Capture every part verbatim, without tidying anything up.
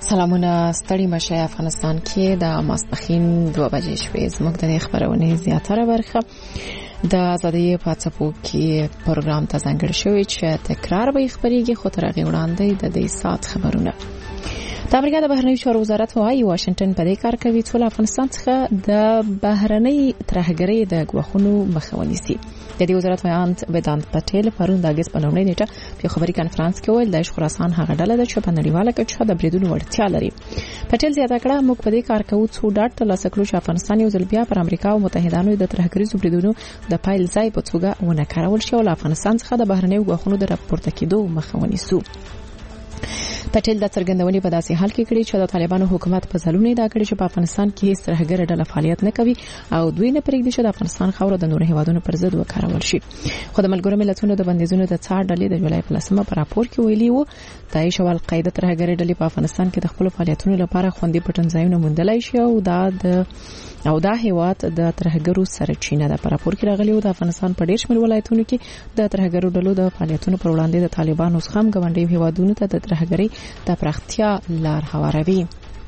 سلامونه ستړي مشه. افغانستان کې د ماسپښین دوه بجې شوې. زموږ د خبرونه زیاتره برخه د آزادۍ په څپو کې پروګرام ته ځانګړی شوی چې تکرار به خبرېږي، خو تر هغې وړاندې د دې سات خبرونه. د امریکا د بهرنیو چارو وزارت وايي واشنگټن په دې کار کوي چې له افغانستان څخه د بهرنۍ ترهګرۍ د ګواښونو مخه ونیسي. د دې وزارت ویاند ویدانت پټیل پرون د اگست په لومړۍ نیټه په خبري کانفرنس کې ویل د خراسان هغه ډله ده چې په نړیواله کچه د بریدونو وړتیا لري. پټیل زیاته کړه موږ په دې کار کوو څو ډاټ ترلاسه کړو چې افغانستان یو ځل بیا پر امریکا او متحدانو د ترهګریزو بریدونو د پایل ځای په توګه ونه کارول شي او افغانستان څخه د بهرنیو ګواښونو د راپورته کېدو مخه ونیسو. پټیل د څرګندونې په داسې حال کې کړي چې د طالبانو حکومت په ځلونه دا کړي چې په افغانستان کې هیڅ ترهګر ډله فعالیت نه کوي او دوی نه پرېږدي چې د افغانستان خاوره د نورو هیوادونو پر ضد وکارول شي. خو د ملګرو ملتونو د بندیزونو د څار ډلې د جولای په لسمه په راپور کې ویلي وو داعش او القاعده ترهګر ډلې په افغانستان کې د خپل فعالیتونو لپاره خوندي پټنځایونه موندلای شي او دا د او دا هیواد د ترهګرو سرچینه ده. په راپور کې راغلی و د افغانستان په ډېر شمېر ولایتونو کې د ترهګرو ډلو د فعالیتونو پر وړاندې د طالبانو څخه هم ګاونډي هیوادونو ته د ترهګرۍ د پراختیا لار هواروي.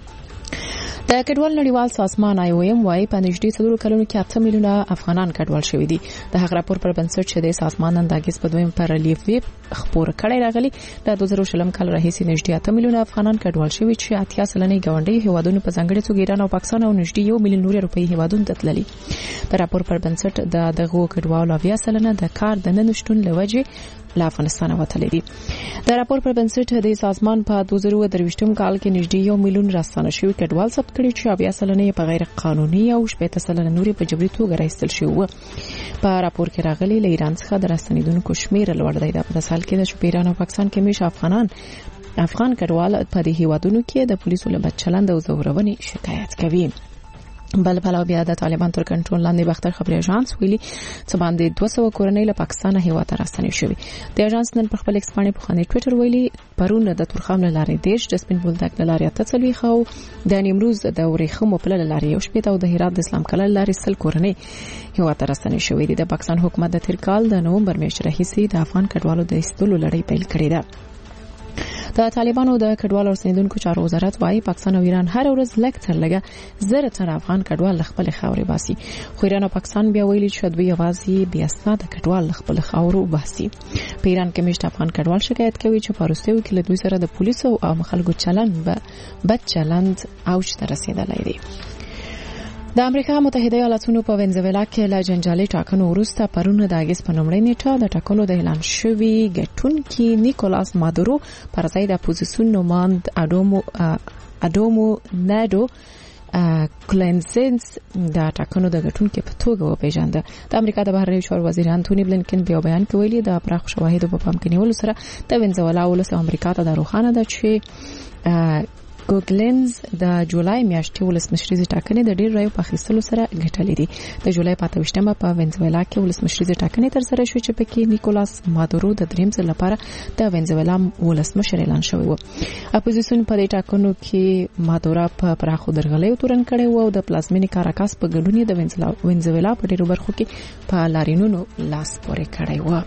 د کډوال نړیوال سازمان آی او ایم وايي په نږدې څلورو کلونو کې اته میلیونه افغانان کډوال شوي دي. د هغه راپور پر بنسټ چې د سازمان نن د اگست په دویم پر ریلیف ویب خبر کړی راغلی د دوه زره شلم کال راهیسې نږدې اته میلیونه افغانان کډوال شوي چې اتیا سلنې ګاونډي هیوادونو په ځانګړي توګه ایران او پاکستان او نږدې یو میلیون نور اروپایي هیوادونو ته تللي. د راپور پر بنسټ د دغه کډوالو اویا سلنه د کار د نه نشټون لوجه له افغانستان وتلي دي. د راپور پر بنسټ د سازمان په دوه زره درویشتم کال کې نږدې یو میلیون راستانه شوي کډوال ثبت کړي چې اویا سلنه په غیر قانوني او شپږ سلنه نور په جبري توګه راایستل شوی. په راپور کې راغلي له ایران څخه د راستنیدونکو شمیر لوړ دی. د په حال کې د ایران او پاکستان کې میش افغانان افغان کډوال په دې هیوادونو کې د پولیسو له بدچلند او زورونې شکایت کوي. بل بل بیا د طالبان تر کنټرول لاندې باختر خبري اژانس ویلي چې باندې دوه سوه کورنۍ له پاکستان هیواد ته راستنې شوې. د اژانس نن په خپل ایکس باندې په خاني ټوئیټر ویلي پرون د تورخم لارې دیش د سپین بولدک لارې ته څلوي خو د نیمروز د ورېخمو په لارې یو شپې او د هرات د اسلام کله لارې سل کورنۍ هیواد ته راستنې شوې دي. د پاکستان حکومت د تیر کال د نومبر میاشتې راهیسې د افغان کډوالو د ایستلو لړۍ پیل کړې ده. د طالبانو د کډوالو رسنیدونکو چارو وزارت وايي پاکستان او ایران هر ورځ لږ تر لږه زره تر افغان کډوال خپل خاورې باسي. خو ایران او پاکستان بیا ویلي چې دوی یوازې بیا اسناد کډوال خپل خاورو باسي. په ایران کې مشت افغان کډوال شکایت کوي چې پاروستیو کې له دوی سره د پولیسو او مخالګو چلند به بد چلند اوج ته رسیدلی دی. د امریکا متحده ایالاتونو په وینزویلا کې له جنجالي ټاکنو وروسته پرون د اگست په لومړۍ نیټه د ټاکنو د اعلان شوي ګټونکي نیکولاس مادورو پر ځای د اپوزیسیون نوماند اډومو اډومو ناډو کلینسنس د ټاکنو د ګټونکو په توګه وپیژانده. د امریکا د بهرنیو چارو وزیر انټونی بلینکن په بیان کې ویلي د پراخ شواهدو په پام کې نیولو سره د وینزویلا ولس امریکا ته د روښانه ده چې ګوګلنز د جولای میاشتې ولسمشریزې ټاکنې د ډېر رایو په اخیستلو سره ګټلې دي. د جولای په اته ویشتمه په وینزویلا کې ولسمشریزې ټاکنې ترسره شوې چې پکې نیکولاس مادورو د دریم ځل لپاره د وینزویلا ولسمشر اعلان شوی و. اپوزیسیون په دې ټاکنو کې مادورا په پراخو درغلیو تورن کړي و او د پلازمینې کاراکاس په ګډون د وینزویلا په ډېرو برخو کې په لارینونو لاس پورې کړی و.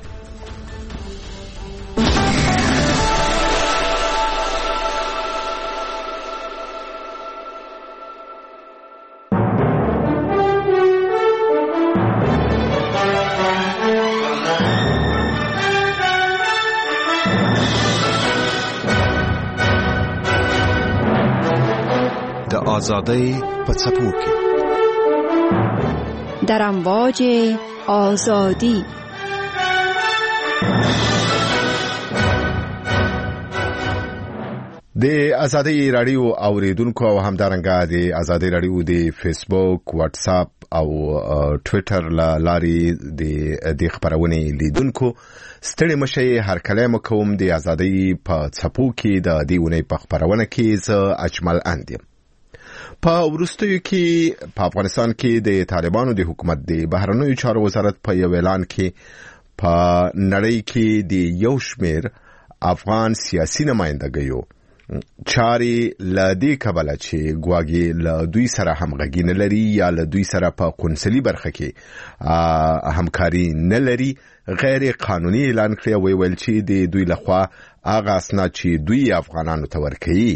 آزادی په څپو کې در امواج آزادی. د آزادی رادیو اوریدونکو او همدارنګه د آزادی رادیو د فیسبوک، واتس اپ او ټوئیټر لاري د د خبرونه لیدونکو ستړي مشه هر کلام کوم د آزادی په څپو کې د دیونه په خبرونه کې ز اجمل اندیم. په ورستیو کې په افغانستان کې د طالبانو د حکومت د بهرنیو چارو وزارت په یو اعلان کې په نړۍ کې د یو شمیر افغان سیاسي نمائندګیو چاري لدی کبله چې ګواګي له دوی سره همغږي نه لري یا له دوی سره په قونسلي برخه کې همکاري نه لري غیر قانوني اعلان کړی وی ویل چې د دوی لخوا هغه اسناد چې دوی افغانانو ته ورکړي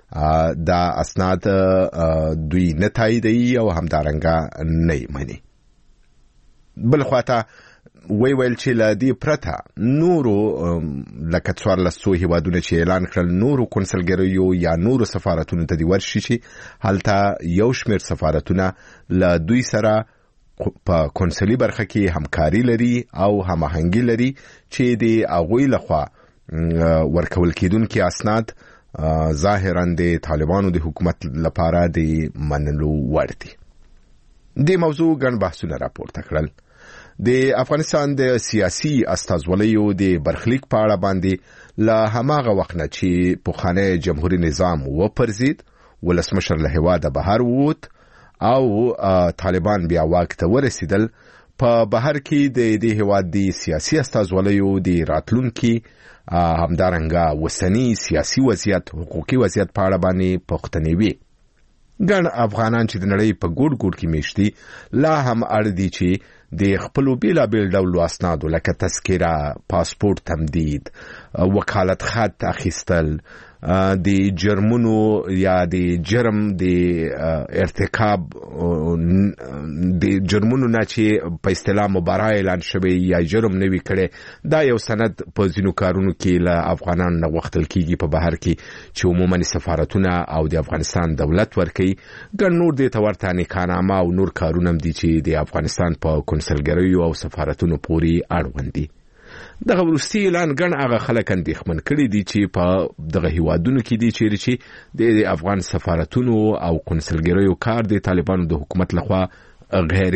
دا اسناد دوی نه تاییدوي او همدارنګه نه مني. بل خواته وی ویل چې له دې پرته نورو لکه څوارلسو هیوادونه چې اعلان کړل نورو کنسلګریو یا نورو سفارتونو ته دې ورشي چې هلته یو شمېر سفارتونه له دوی سره په کنسلي برخه کې همکاري لري او هماهنګي لري چې د هغوی لخوا ورکول کېدونکي اسناد ظاهراً د طالبانو د حکومت لپاره د منلو وړ دي. د موضوع ګڼ بحثونه راپورته کړل. د افغانستان د سیاسي استازولیو د برخلیک په اړه باندې له هماغه وخت نه چې پخوانی جمهوریت نظام وپرځید، ولسمشر له هیواده بهر ووت او طالبان بیا واک ته ورسېدل، په بهر کې د دې هیواد د سیاسي استازولیو د راتلونکي همدارنګه وسنی سیاسي وضعیت، حقوقي وضعیت په اړه باندې پوښتنې وي. ګڼ افغانان چې د نړۍ په ګوټ ګوټ کې میشتي لا هم اړ دي چې د خپلو بیلابیل ډولو اسنادو لکه تذکره، پاسپورت تمدید، وکالت خط اخیستل، د جرمونو یا د جرم د ارتکاب د جرمونو نه چې په اصطلاح مباراه اعلان شوی یا جرم نه وي کړی، دا یو سند په ځینو کارونو کې له افغانانو نه غوښتل کیږي په بهر کې چې عموماً سفارتونه او د افغانستان دولت ورکوي. ګڼ نور دې ته ورته نکاحنامه او نور کارونه هم دي چې د افغانستان په کنسلګریو او سفارتونو پورې اړوند دي. دغه وروستي اعلان ګڼ هغه خلک اندېښمن کړي دي چې په دغه هیوادونو کې دي چیرې چې د افغان سفارتونو او کنسلګریو کار د طالبانو د حکومت لخوا غیر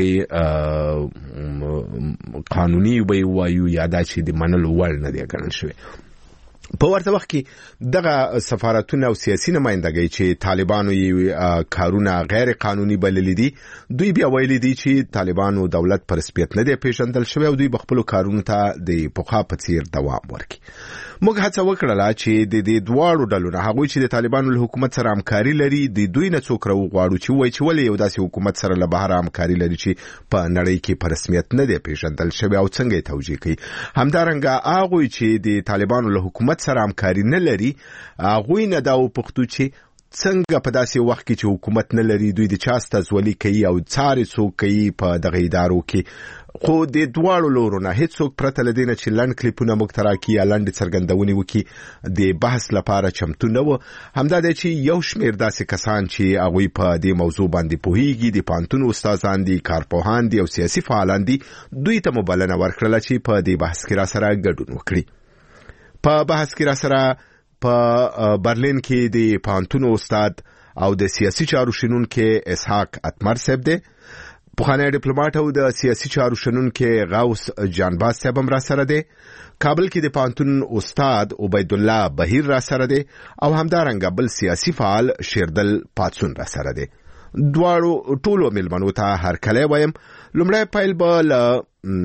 قانوني وایو یا دا چې د منلو وړ نه دی ګڼل شوی. په ورته وخت کې دغه سفارتونه او سیاسي نمائندګۍ چې طالبانو یې کارونه غیر قانوني بللي دي، دوی بیا ویلي دي چې طالبانو دولت پر رسمیت نه دی پیژندل شوی او دوی به خپلو کارونو ته د پخوا په څیر دوام ورکړي. موږ هڅه وکړله چې د دې دواړو ډلو نه هغوی چې د طالبانو له حکومت سره همکاري لري د دوی نه څوک راوغواړو چې ووایي چې ولې یو داسې حکومت سره له بهره همکاري لري چې په نړۍ کې په رسمیت نه دی پیژندل شوی او څنګه یې توجیه کوي. همدارنګه هغوی چې د طالبانو له حکومت سره همکاري نه لري هغوی نه دا وپوښتو چې څنګه په داسې وخت کې چې حکومت نه لري دوی د چا استازولي کوي او څارې څوک کوي په دغه ادارو کې. خو د دواړو لورو نه هیڅوک پرته له دې نه چې لنډ کلیپونه موږ ته راکړي یا لنډې څرګندونې وکړي د بحث لپاره چمتو نه وو. همدا دی چې یو شمېر داسې کسان چې هغوی په دې موضوع باندې پوهیږي، د پوهنتون استادان دي، کارپوهان دي او سیاسي فعالان دي، دوی ته مو بلنه ورکړله چې په دې بحث کې را سره ګډون وکړي. په بحث کې را سره په برلین کې د پوهنتون استاد او د سیاسي چارو شنونکی اسحاق اتمر صاحب دی، پخوانی ډیپلوماټ او د سیاسي چارو شنونکی غوث جانباز صاحب هم را سره دی، کابل کې د پوهنتون استاد عبید الله بهیر را سره دی او همدارنګه بل سیاسي فعال شیردل پاتسون را سره دی. دواړو ټولو میلمنو ته هرکلی وایم. لومړی پیل به له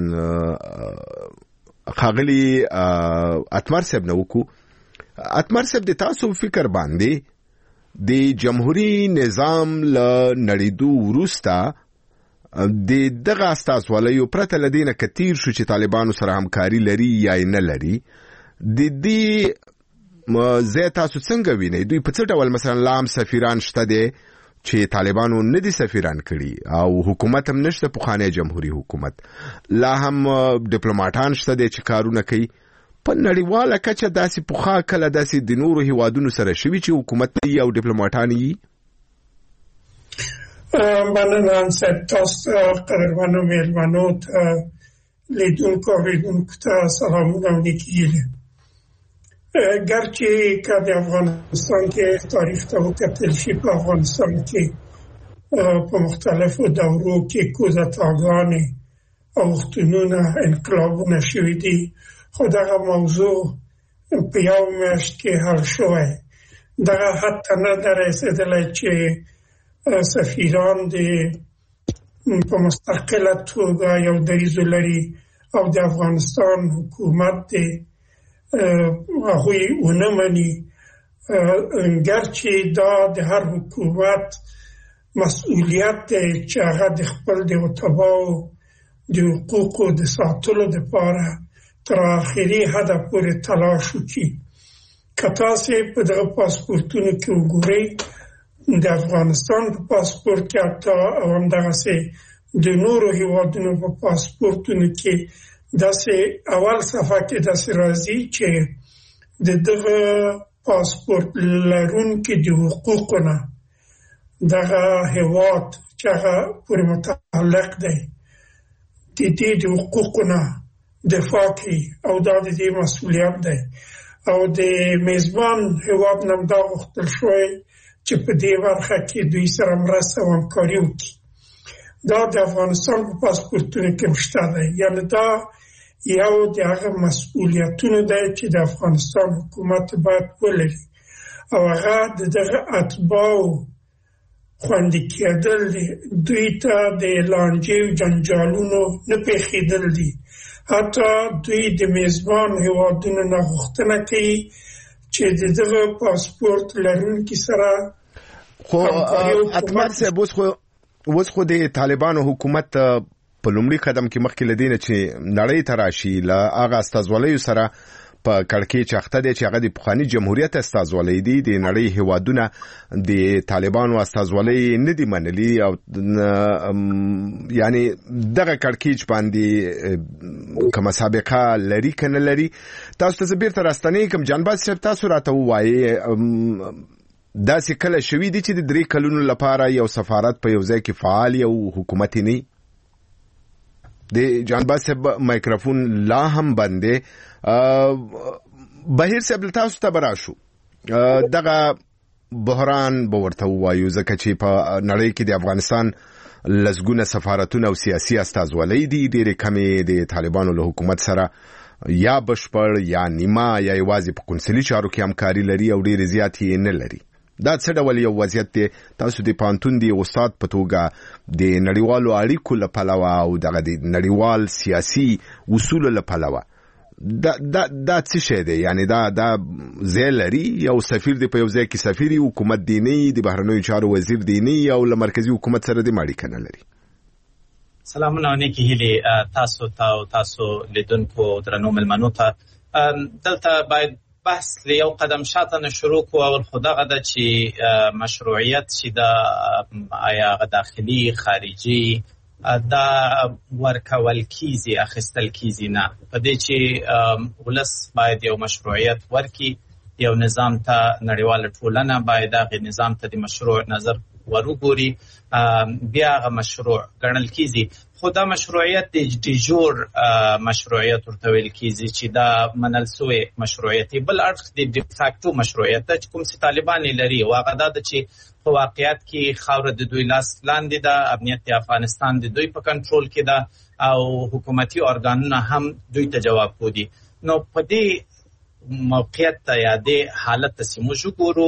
ښاغلي اتمر صاحب نه وکړو. اتمر صاحب د تاسو فکر باندې د جمهوریت نظام له نړېدو وروسته د دغه استازولیو پرته له دې نه که تیر شو چې طالبانو سره همکاري لري یا یې نه لري، د دې ځای تاسو څنګه وینئ؟ دوی په څه ډول مثلا لا هم سفیران شته دی چې طالبانو نه دي سفیران کړي او حکومت هم نشته، پخوانی جمهوریت حکومت، لا هم ډیپلوماټان شته دی چې کارونه کوي. په نړیواله کچه داسې پخوا کله داسې د نورو هیوادونو سره شوي چې حکومت یې او ډیپلوماټان یې؟ مننه صاحب، تاسو قدرمنو میلمنو ته، لیدونکو اوریدونکو ته سلامونه او نیکیږي. گرچه که د افغانستان کې تاریخ ته وکتل شي، په افغانستان کې په مختلفو دورو کې کوزتاګانې اوښتونونه انقلابونه شوي دي، خو دغه موضوع په یو میاشت کې حل شوی. دغه حتی نه ده رسېدلی چې سفیران د په مستقله توګه یو دریځ لري او د افغانستان حکومت د هغوی ونه مني. گرچه دا د هر حکومت مسئولیت دی چې هغه د خپل د اتباعو د حقوقو د ساتلو دپاره تر آخري حده پورې تلاش وکړي. کتا سي په دغه پاسپورتونو کې وګورئ د افغانستان په پاسپورت کې حتی او همدغه سي د نورو هیوادونو په پاسپورتونو کې داسې اول صفحه کې داسې راځي چې د دغه پاسپورت لرونکي د حقوقونه دغه هیواد چې هغه پورې متعلق دی د دې د حقوقونه دفاع کوي او دا د دې مسؤلیت دی او د میزبان هیواد نم دا غوښتل شوی چې په دې برخه کې دوی سره مرسته او همکاري وکړي. دا د افغانستان په پاسپورتونو کې شته دی، یعنې دا یو د هغه مسؤلیتونو دی چې د افغانستان حکومت باید ولري او هغه د دغه اتباعو خوندي کېدل دي، دوی ته د لانجې او جنجالونو نه پېښېدل دي. حتی دوی د میزبان هیوادونو نه غوښتنه کوي چې د دغه پاسپورت لرونکي سره خو اتمر صاحب اوس خو اوس خو د طالبانو حکومت په لومړي قدم کې مخکې لدینه چې نړۍ ته راشي له هغه استازولیو سره په کړکۍ چاخته دي چې هغه د پخواني جمهوریت استازولۍ دي، د نړۍ هیوادونه د طالبانو استازولۍ نه دي منلي او یعنی دغه کړکۍ باندې کومه سابقه لري کنه لري. تاسو ته بیرته راستنې کوم جنباز صاحب تاسو راته وایي دا څه کله شوې دي چې د درې کلونو لپاره یو سفارت په یو ځای کې فعال یو حکومت نه د جنباز صاحب مایکروفون لا هم بندې بهیر صاحب تاسو ته براشو دغه بحران به ورته وایو ځکه چې په نړۍ کې د افغانستان لسګونه سفارتونه او سیاسي استازولۍ دي، ډېرې کمې د طالبانو له حکومت سره یا بشپړ یا نیمه یا یوازې په قونسلي چارو کې همکاري لري او ډېرې زیات یې نه لري. دا څه ډول یو وضعیت دی؟ تاسو د پانتون دی استاد په توګه د نړیوالو اړیکو له پلوه او دغه د نړیوال سیاسي اصولو له پلوه دا دا دا څه شی دی؟ یعنی دا دا ځای لري یو سفیر دی په یو ځای کې سفیر حکومت دی نه د بهرنیو چارو وزیر دی نه او له مرکزی حکومت سره د ماړی کنه لري. سلامونه نیکی هیله تاسو ته او تاسو لیدونکو درنو ملمنو ته دلته باید بحث لیو قدم شاته نه شروع کو او خدغه د چې مشروعیت چې د آیا داخلي خارجي دا ورکول کیږي اخستل کیږي نه، په دې چې ولس باید یو مشروعیت ورکي، یو نظام ته نړیواله ټولنه باید هغه نظام ته د مشروع نظر ورګوري بیا هغه مشروع ګڼل کیږي. خو دا مشروعیت د جوړ مشروعیت ورته ویل کیږي چې دا منل سوی مشروعیت، بل اړخ د ډیفاکټو مشروعیت چې کوم چې طالبان لري او هغه دا چې په واقعیت کې خاور د دوی لاس لاندې ده، امنیت د افغانستان د دوی په کنټرول کې ده او حکومتي ارګانونه هم دوی ته جواب کوي. نو په دې موقعیت ته یا د حالت ته سیمو ګورو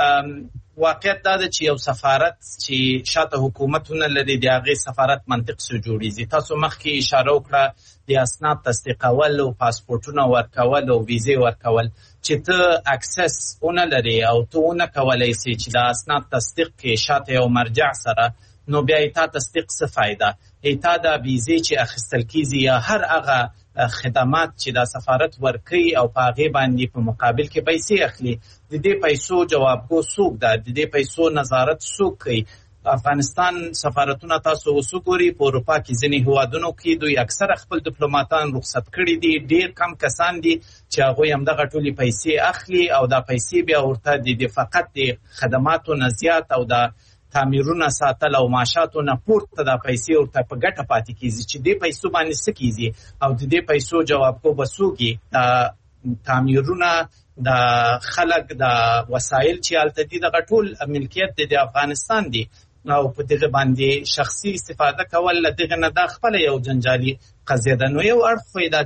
واقعیت دا ده چې یو سفارت چې شاته حکومتونه لري د هغې سفارت منطق سو جوړیږي. تاسو مخکې اشاره وکړه د اسناد تصدیقول او پاسپورټونه ورکول او ویزې ورکول چې ته اکسس اونه لري او ته اونه کولی سي چې د اسناد تصدیق کې شاته یو مرجع سره، نو بیا ایتا تصدیق څه فایده؟ ایتا د ویزې چې اخیستل کیږي یا هر هغه خدمات چې دا سفارت ورکوي او په هغې باندې په مقابل کې پیسې اخلي، د دې پیسو جوابګو څوک ده؟ د دې پیسو نظارت څوک کوي؟ افغانستان سفارتونه تاسو وسوګوري په اروپا کې ځینې هیوادونو کې دوی اکثر خپل ډیپلوماټان رخصت کړي دي، ډیر کم کسان دي چې هغوی همدغه ټولې پیسې اخلي او دا پیسې بیا ورته د فقط د خدماتو نه زیات او د تعمیرونه ساتل او معاشاتو نه پورته دا پیسې ورته په ګټه پاتې کیږي چې دې پیسو باندې څه کیږي او د دې پیسو جوابګو به څوک دا تعمیرونه د خلک د وسایل چې هلته دي دغه ټول ملکیت د افغانستان دی او په دغه باندې شخصي استفاده کول له دغه نه دا خپله یو جنجالي قضیه ده. نو یو اړخ خو د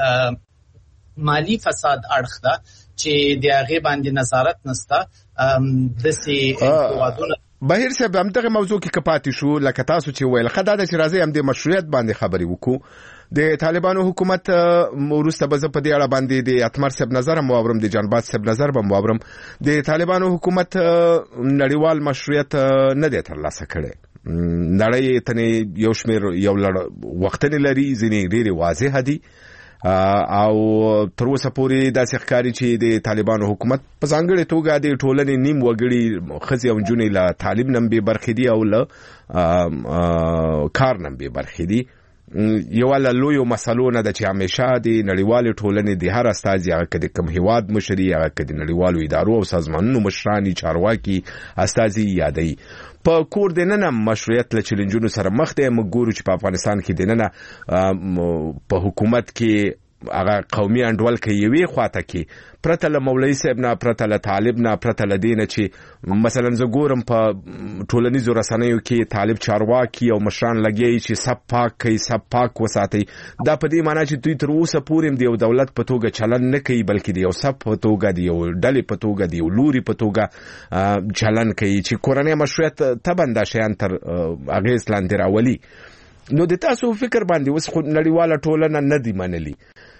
مالي فساد اړخ ده چې د هغې باندې نظارت نسته. داسې هیوادونه بهیر صاحب همدغه موضوع کې کپاتې شو لکه تاسو چې ویل خدا د چې راځي هم د مشروعیت باندې خبرې وکړو. د طالبانو حکومت وروسته به زه په دې اړه باندې د اتمر صاحب نظر هم واورم، د جانباز صاحب نظر به هم واورم. د طالبانو حکومت نړیوال مشروعیت نه دی ترلاسه کړی، نړۍ ته یو شمېر یو لړ وختونه لري، ځینې ډېرې واضحه دي او تر اوسه پورې داسې ښکاري چې د طالبانو حکومت په ځانګړې توګه د ټولنې نیم وګړي ښځې او نجونې له تعلیم نه بې برخې دي او له کار نه بې برخې دي. یو له لویو مسلو نه ده چې همیشه د نړیوالې ټولنې د هر استازي هغه که د کوم هیواد مشري هغه که د نړیوالو ادارو او سازمانونو مشراني چارواکي استازي یادوي. په کور دننه مشروعیت له چیلنجونو سره مخ دی. موږ ګورو چې په افغانستان کې دننه په حکومت کې هغه قومي انډول کې یوې خواته کې پرته له مولوي صاحب نه، پرته له طالب نه، پرته له دې نه چې مثلا زه ګورم په ټولنیزو رسنیو کې طالب چارواکي او مشران لګیایي چې سب پاک کوي، سب پاک وساتئ. دا په دې معنی چې دوی تر اوسه پورې د یو دولت په توګه چلن نه کوي، بلکې د یو سب په توګه، د یو ډلې په توګه، د یو لوري په توګه چلن کوي چې کورنۍ مشروعیت طبعا دا شیان تر اغېز لاندې راولي. نو د تاسو فکر باندې اوس خو نړیواله ټولنه نه دی منلي،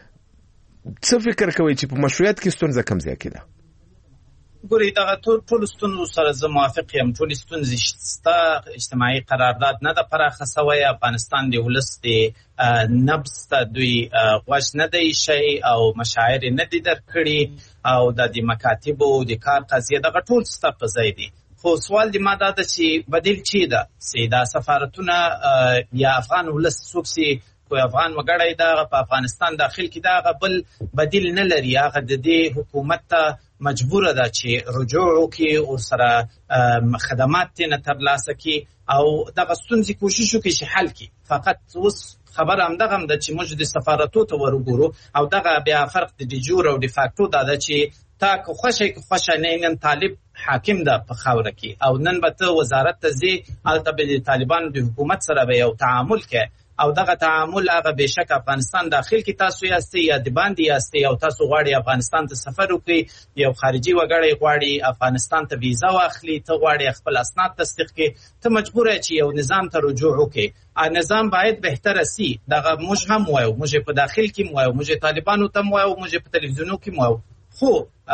څه فکر کوئ چې په مشروعیت کې ستونزه کوم ځای کې ده؟ ګورئ دغه ټول ستونزو سره زه موافق یم. ټولې ستونزې شته. اجتماعي قرارداد نه ده پراخه سوی. افغانستان د ولس د نبض ته دوی غوږ نه دی ایښی او مشاعر نه دي درکړي او د مکاتبو د کار قضیه دغه ټول سته په ځای دي. خو سوال د ما دا ده چې بدیل چی ده؟ چې دا سفارتونه یا افغان ولس څوک چې کوئی افغان وګړی دا په افغانستان داخل کې دا بل بدیل نه لري. هغه د دې حکومت ته مجبور ده چې رجوع وکړي او سره خدمات نه ترلاسه کړي او دغه ستونزې کوشش وکړي چې حل کړي. فقط اوس خبره همدغه هم ده چې موږ د سفارتو ته ورګورو او دغه بیا فرق د ډیجور او د فاکتو دا ده چې تا که خوښه که خوښه نه نن طالب حاکم ده په خاوره کې او نن به ته وزارت ته ځې هلته به د طالبانو د حکومت سره به یو تعامل کې او دغه تعامل هغه بهشک افغانستان داخل کې تاسو یاستئ یا د باندې یاستئ او تاسو غواړئ افغانستان ته سفر وکړئ، یو خارجي وګړی غواړي افغانستان ته ویزا واخلي، ته غواړي خپل اسناد تصدیق کړي، ته مجبور یې چې یو نظام ته رجوع وکړي. نظام باید بهتر سي. دغه موږ هم وایو، موږ په داخل کې وایو، موږ طالبانو ته وایو، موږ په تلویزیونو کې وایو. خو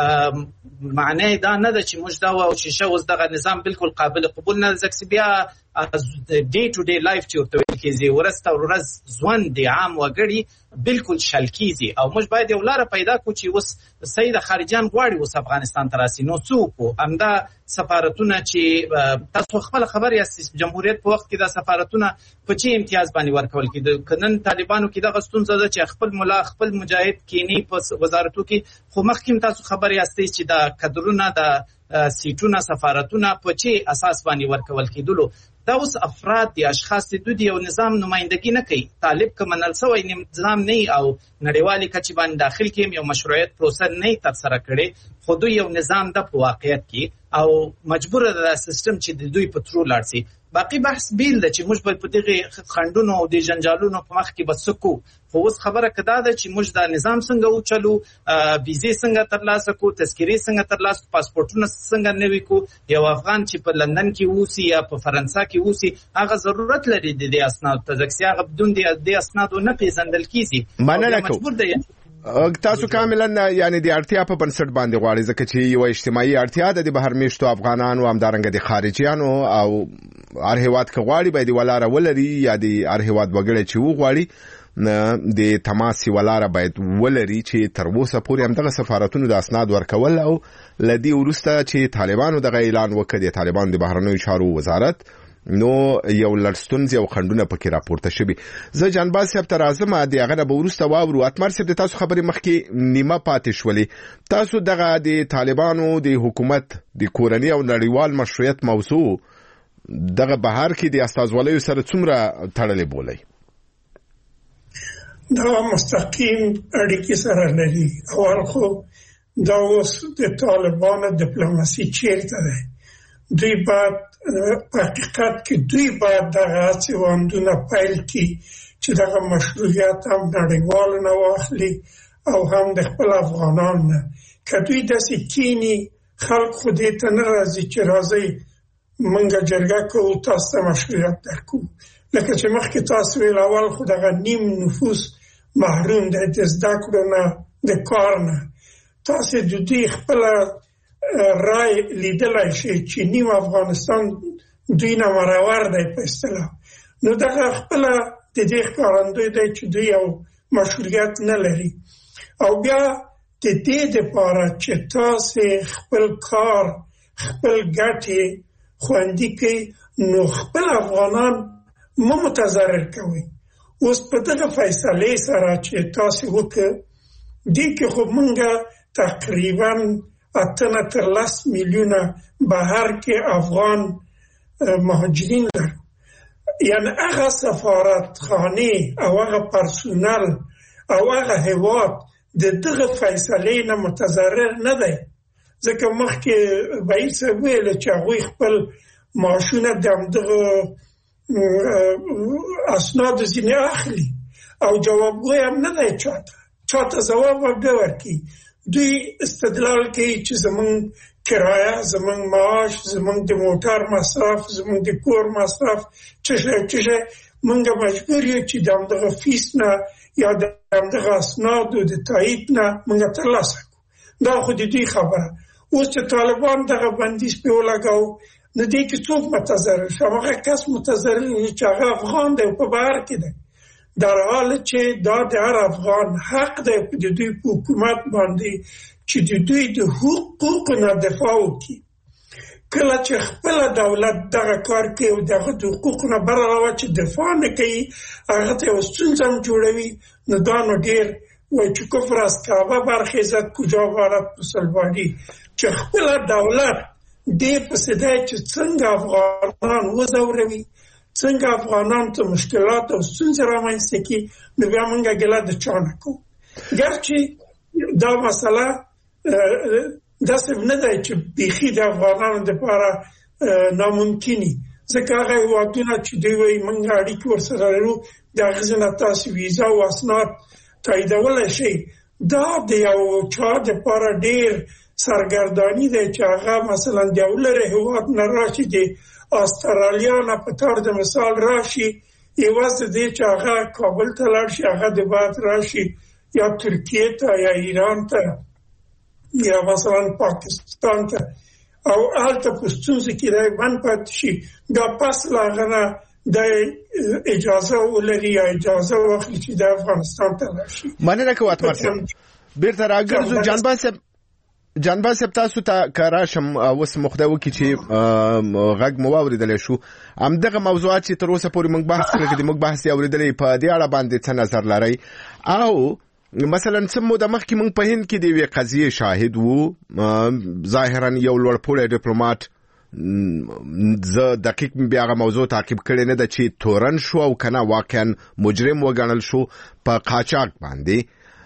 معنی دا نه ده چې موږ دا وایو چې شاوس دغه نظام بالکل قابل قبول نه ځکه بیا ډے ټو ډے لایف چې ورته ویل کېږي ورځ تر ورځ ژوند د عام وګړي بالکل شل کېږي او موږ باید یو لاره پیدا کړو چې اوس سید خارجان غواړي اوس افغانستان ته راسي. نو څوک همدا سفارتونه چې تاسو خپل خبر یاست جمهوریت په وخت کې دا سفارتونه په چی امتیاز باندې ورکول کېده؟ کنن طالبانو کې دغه ستونزه ده چې خپل ملا خپل مجاهد کینی په وزارتو کې، خو مخکې تاسو خبر یاست چې دا کډرونه د سیټونه سفارتونه په چی اساس باندې ورکول کېدلو. دا اوس افراد دي، اشخاص دي، دوی یو نظام نمائندګي نه کوي. طالب که منل سوی نظام نه او نړیوالې کچې باندې داخل کې یو مشروعیت پروسه نه ترسره کړي، خو دوی یو نظام د په واقعیت کې او مجبور ده سیستم چې د دوی په ترو لاړ شي. باقي بحث بیل ده چې موږ په دغه خندونو او د جنجالونو په مخ کې بسکو. خو اوس خبره کدا ده چې موږ دا نظام څنګه وچلو، ویزې څنګه ترلاسه کو، تذکرې څنګه ترلاسه کو، پاسپورتونه څنګه نوي کو. یو افغان چې په لندن کې اوسي یا په فرانسه کې اوسي هغه ضرورت لري د دې اسناد ته، ځکه هغه بدون د اسنادو نه پیژندل کیږي. مجبور دی. تاسو کاملا یعنی د اړتیا په بنسټ باندې غواړي ځکه چې یو اجتماعي اړتیا ده د بهر میشتو افغانانو همدارنګه د خارجيانو او هر هیواد کې غواړي باید ولاره ولري یا د هر هیواد وګړي چې و غواړي د تماسي ولاره باید ولري چې تر اوسه پورې همدغه سفارتونو د اسناد ورکول او لدی ورسته چې طالبانو د اعلان وکړي د طالبانو د بهرنیو چارو وزارت نو یو لړستونز یو خندونه پکې راپورته شوي. زه جانباز صاحب ته راځم د هغه نه به وروسته واورو. اتمر صاحب د تاسو خبرې مخکې نیمه پاتې شولې. تاسو دغه د طالبانو د حکومت د کورنۍ او نړیوال مشروعیت موضوع دغه بهر کې د استازولیو سره څومره تړلې بولئ؟ دا مستقیم اړیکې سره لري. اول خو دا اوس د طالبانو ډیپلوماسي چیرته ده؟ دوی باید په حقیقت کې دوی باید دغه هڅې واندونه پیل کړي چې دغه مشروعیت هم نړیوالو نه واخلي او هم د خپل افغانانو نه. که دوی داسې کینی خلک خو دې ته نه راځي چې راځي منګه جرګه کوو تاسو ته مشروعیت درکو. لکه چې مخکې تاسو ویل اول خو دغه نیم نفوس محروم دی د زده کړو نه د کار نه. تاسو د دوی خپله رای لیدلای شي چې نیم افغانستان دوی نه مرور دی په اصطلاح. نو دغه خپله د دې ښکارندوی دی چې دوی یو مشروعیت نه لري. او بیا د دې لپاره چې تاسو خپل کار خپل ګټې خوندي کړئ نو خپل افغانان مو متضرر کوي. اوس په دغه فیصله سره چې تاسو وکړه دې کې خو مونږه تقریبا اتنه تر لس میلیونه بهر کې افغان مهاجرین لرو. یعنی هغه سفارت خانه او هغه پرسونل او هغه هیواد د دغه فیصله نه متضرر نه دی. ځکه مخکې رئیس صاحب ویل چې هغوی خپل معاشونه د همدغه اسناد ځینې اخلي او جوابګوی هم نه دی چاته چاته ځواب ورته ورکړي. دوی استدلال کوي چې زمونږ کرایه، زمونږ معاش، زمونږ د موټر مصرف، زمونږ د کور مصرف چشه چشه مونږ مجبور یو چې د همدغه فیس نه یا د همدغه اسنادو د تایید نه مونږ ترلاسه کړو. دا خو د دوی خبره. اوس چې طالبان دغه بندیز پې ولګاو نو دې کې څوک متضرر شو؟ هغه کس متضرر چې هغه افغان دی په بهر کې دی، در حال چې دا د هر افغان حق دی د دوی په حکومت باندې چې د دوی د حقوقو نه دفاع وکړي. کله چې خپل دولت دغه کار کوي او دغه د حقوقو نه برعلاوه چې دفاع نه کوي هغه ته یو ستونزه هم جوړوي. نو دا نو ډېر وایي چې کفر از کعبه برخیزد کجا بارد مسلمانی، چې خپل دولت دې پسې دی چې څنګه افغانان وځوروي، څنګه افغانان ته مشکلات او ستونزې رامنځته کړي. نو بیا موږ ګیله د چا نه کوو. ګرچې دا مسله داسې نه دی چې بیخي د افغانانو دپاره ناممکني، ځکه هغه هېوادونه چې دوی وایي موږ اړیکې ورسره لرو د هغې ځای تاسو ویزا او اسناد تاییدولی شئ. دا د یو چا دپاره ډېر سرګرداني دی چې هغه مثلا د یو لرې هېواد نه راشي، د استرالیا نه په طور د مثال راشي، یوازې دی چې هغه کابل ته لاړ شي، هغه د بعد راشي یا ترکیې ته یا ایران ته یا مثلا پاکستان ته او هلته په ستونزو کې دی بند پاتې شي. بیا پس له هغه نه د اجازه ولري یا اجازه واخلي چې د افغانستان ته لاړ شي. مننه کوم اتمر صاحب. بیرته راګرځو جانباز صاحب جانباز صاحب تاسو ته کراشم اوس مخدو کې چې غږ مو واوریدل شو همدغه موضوعات چې تر اوسه پورې موږ بحث کړی دي، موږ بحث یې اوریدلې په دې اړه باندې څه نظر لرئ؟ او مثلا څه موده مخکې موږ په هند کې د یوې قضیې شاهد وو، ظاهرا یو لوړپوړی ډیپلوماټ، زه دقیق بیا هغه موضوع تعقیب کړی نه ده چې تورن شو او کنه واقعا مجرم وګڼل شو په قاچاق باندې.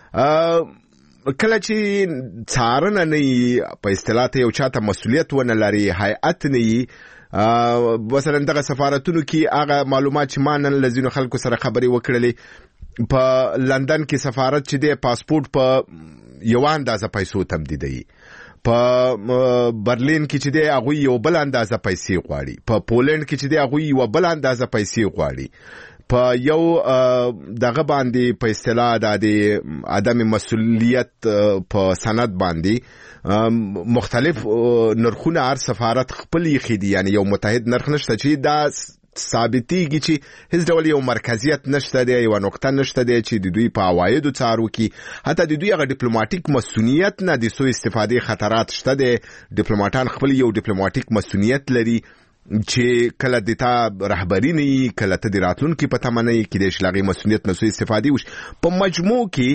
کله چې څارنه نه وي په اصطلاح ته یو چاته مسؤلیت ونه لري، هیئت نه وي، مثلا دغه سفارتونو کې هغه معلومات چې ما نن له ځینو خلکو سره خبرې وکړلې په لندن کې سفارت چې دی پاسپورت په یو اندازه پیسو تمدیدوي، په برلین کې چې دی هغوی یو بل اندازه پیسې غواړي، په پولند کې چې دی هغوی یو بل اندازه پیسې غواړي، په یو دغه باندې په اصطلاح د عدم مسؤلیت په سند باندې مختلف نرخونه هر سفارت خپل یې دي، یعنی یو متحد نرخ نشته چې دا ثابتېږي چې هیڅ ډول یو مرکزیت نشته دی، یو نقطه نشته دی چې د دوی په عوایدو څار وکړي. حتی د دوی هغه ډیپلوماټیک مسؤلیت نه د سوء استفادې خطرات شته دی. ډیپلوماټان خپل یو ډیپلوماټیک مسؤلیت لري چې کله د تا رهبري نه وي، کله ته د راتلونکي په تمه نه یې کېدای شي له هغې مسؤلیت نه سوء استفادې وشي. په مجموع کې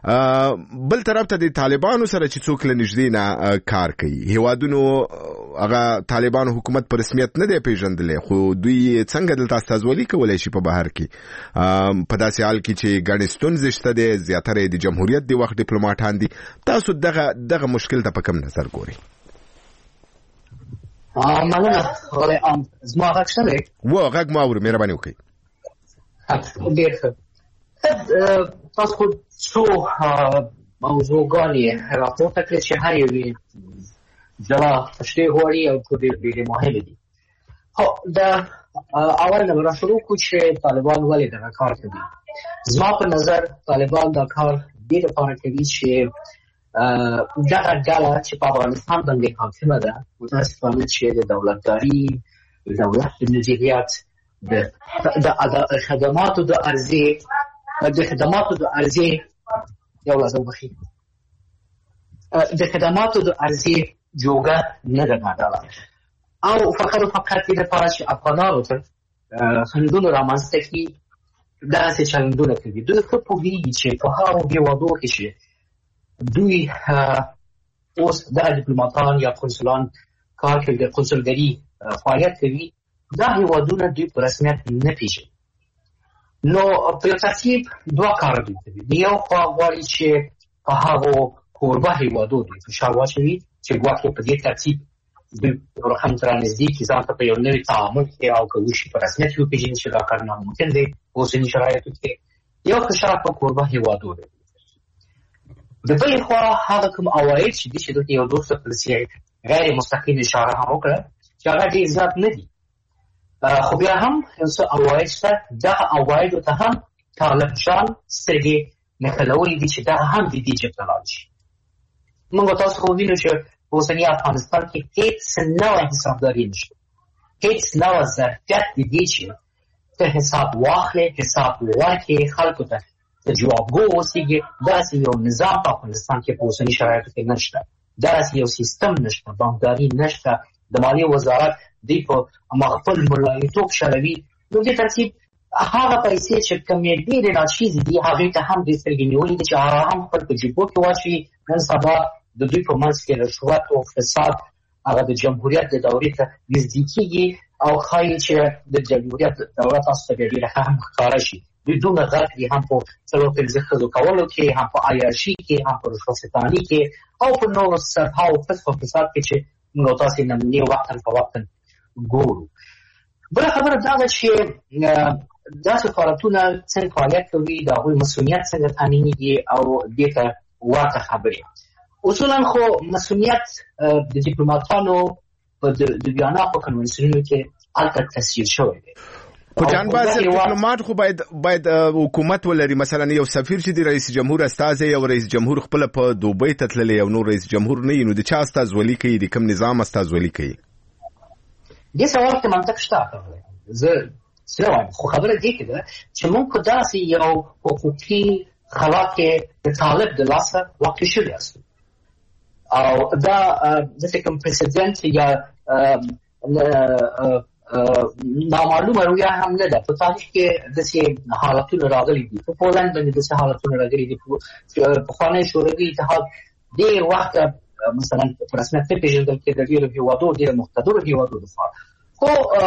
بل طرف ته د طالبانو سره چې څوک له نږدې نه کار کوي، هیوادونو هغه طالبانو حکومت په رسمیت نه دی پیژندلی، خو دوی څنګه دلته استازولي کولی شي په بهر کې په داسې حال کې چې ګڼې ستونزې شته دی، زیاتره د جمهوریت د وخت ډیپلوماټان دي. تاسو دغه دغه مشکل ته په کوم نظر ګورئ؟ مننه. زما غږ شته دی؟ و غږ ما اورو، مهرباني وکړئ. ډېر ښه. تاسو خو څو موضوعګانې راپورته کړې چې هر یو یې جلا تشریح غواړي او ډېرې مهمې دي. خو د اول نه به را شروع کړو چې طالبان ولې دغه کار کوي. زما په نظر طالبان دا کار دې لپاره کوي چې دغه ډله چې په افغانستان باندې حاکمه ده متاسفانه چې د دولتداري، د دولت د مدیریت، د خدماتو د عرضې د خدماتو د عرضې یو لازم بخي د خدماتو د عرضې جوګه نه درناله او فقط فقط د پاش افغانانو ته خندونه رامنځته کړي داسې چلندونه کوي. دوی ښه پوهېږي چې په هغو هېوادو کې چې دوی اوس دغه ډیپلوماتان یا قونسلان کار کوي، د قونسلګري فعالیت کوي، دا هېوادونه دوی په رسمیت نه پېژني. نو په یو ترتیب دوه کاره دوی کوي. د یو خوا غواړي چې په هغو کوربه هېوادو دوی فشار واچوي چې ګواکې په دې ترتیب دوی رقم ته رانږدې کړي ځان ته په یو نوي تعامل کې او که وشي په رسمیت کې وپېژني چې دا کار ناممکن دی په اوسني شرایطو کې. یو فشار په کوربه هېوادو دی. د بلې خوا هغه کوم عواید چې دي چې دلته یو دوست پالیسي غیر مستقیم اشاره هم وکړه چې هغه ډېر زیات نه دي، خو بیا هم یو څه عواید شته. دغه عوایدو ته هم طالب جان سترګې نښلولي دي چې دغه هم د دې جېب ته لاړ شي. موږ تاسو خو وینو چې په اوسني افغانستان کې هېڅ نوی حسابداري نشته، هېڅ نوی ظرفیت د دې چې ته حساب واخلې، حساب ورکړې، خلکو ته ته جوابګو اوسېږي. داسې یو نظام په افغانستان کې په اوسني شرایطو کې نشته، داسې یو سیستم نشته، بانکداري نشته، د مالیې وزارت دوی په خپل ملایتوب شروي. نو دې ترتیب هغه پیسې چې کومې ډېرې ناچیزې دي هغې ته هم دوی سترګې نیولې دي چې هغه هم خپل په جیبو کې واچوي. نن سبا د دوی په منځ کې رشوت او فساد هغه د جمهوریت د دورې ته نږدې کېږي او ښایي چې د جمهوریت دوره تاسو ته بیا ډېره ښه هم ښکاره شي. دوی دومره غرق دي هم په څلور پنځه ښځو کولو کې، هم په عیاشي کې، هم په رشوت ستاني کې او په نورو سرحاو فسق او فساد کې چې موږ تاسې نمونې وقتا په وقتا ګورو. بله خبره دا ده چې دا سفارتونه څنګه فعالیت کوي، د هغوی مسؤلیت څنګه تامینېږي او دې ته ورته خبرې. اصولا خو مسؤلیت د ډیپلوماتانو په د ویانا په کنوانسیونونو کې هلته تصویر شوی دی. په جانباز ډیپلومات خو باید باید حکومت ولري. مثلا یو سفیر چې دی رئیس جمهور استازی او رئیس جمهور خپل په دوبۍ ته تللی او نور رئیس جمهور نه وي، نو د چا استازولي کوي، د کوم نظام استازولي کوي؟ دې سوال کې منطق شته. زه څه وایم، خو خبره دې کې ده چې موږ په داسې یو حقوقي خلا کې د طالب د لاسه واقع شوي یاستو او دا داسې کوم پرسیدنټ یا نامعلومه رویه هم نه ده. په تاریخ کې داسې حالتونه راغلي دي. په پولنډ باندې داسې حالتونه راغلي دي. پخوانی شوروي اتحاد ډېر وخت مثلا په رسمیت نه پېژندل کېده، ډېرو هېوادو، ډېرو مقتدرو هېوادو دفاع، خو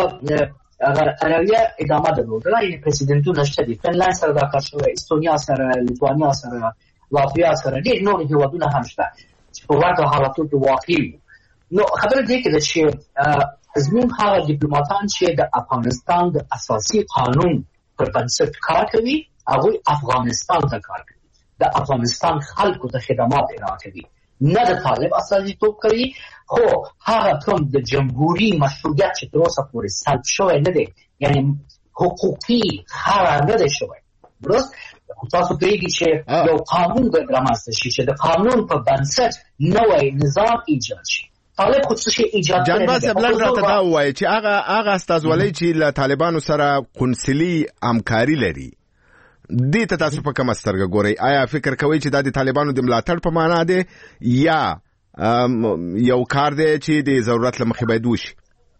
هغه رویه ادامه درلودله. یعنې پرسیدنټونه شته دي. فنلنډ سره دا کار شوی، استونیا سره، لیتوانیا سره، لاتویا سره، ډېر نور هېوادونه هم شته چې په ورته حالتو کې واقع وي. نو خبره دې کې ده چې زموږ هغه ډیپلوماتان چې د افغانستان د اساسي قانون پر بنسټ کار کوي، هغوی افغانستان ته کار کوي، د افغانستان خلکو ته خدمات ارائه کوي، نه د طالب استازیتوب کوي. خو هغه کوم د جمهوري مشروعیت چې تر اوسه پورې سلب شوی نه دی، یعنې حقوقي خړه نه دی شوی، درست؟ تاسو پوهېږئ چې یو قانون باید رامنځته شي چې د قانون په بنسټ نوی نظام ایجاد شي. طالب خو څه شي ایجاد کړی جانباز بلل راته دا ووایي چې هغه هغه استازولۍ چې له طالبانو سره قونسلي همکاري لري، دې ته تاسو په کومه سترګه ګورئ؟ آیا فکر کوئ چې دا د طالبانو د ملاتړ په معنا دی یا یو کار دی چې د ضرورت له مخې باید وشي؟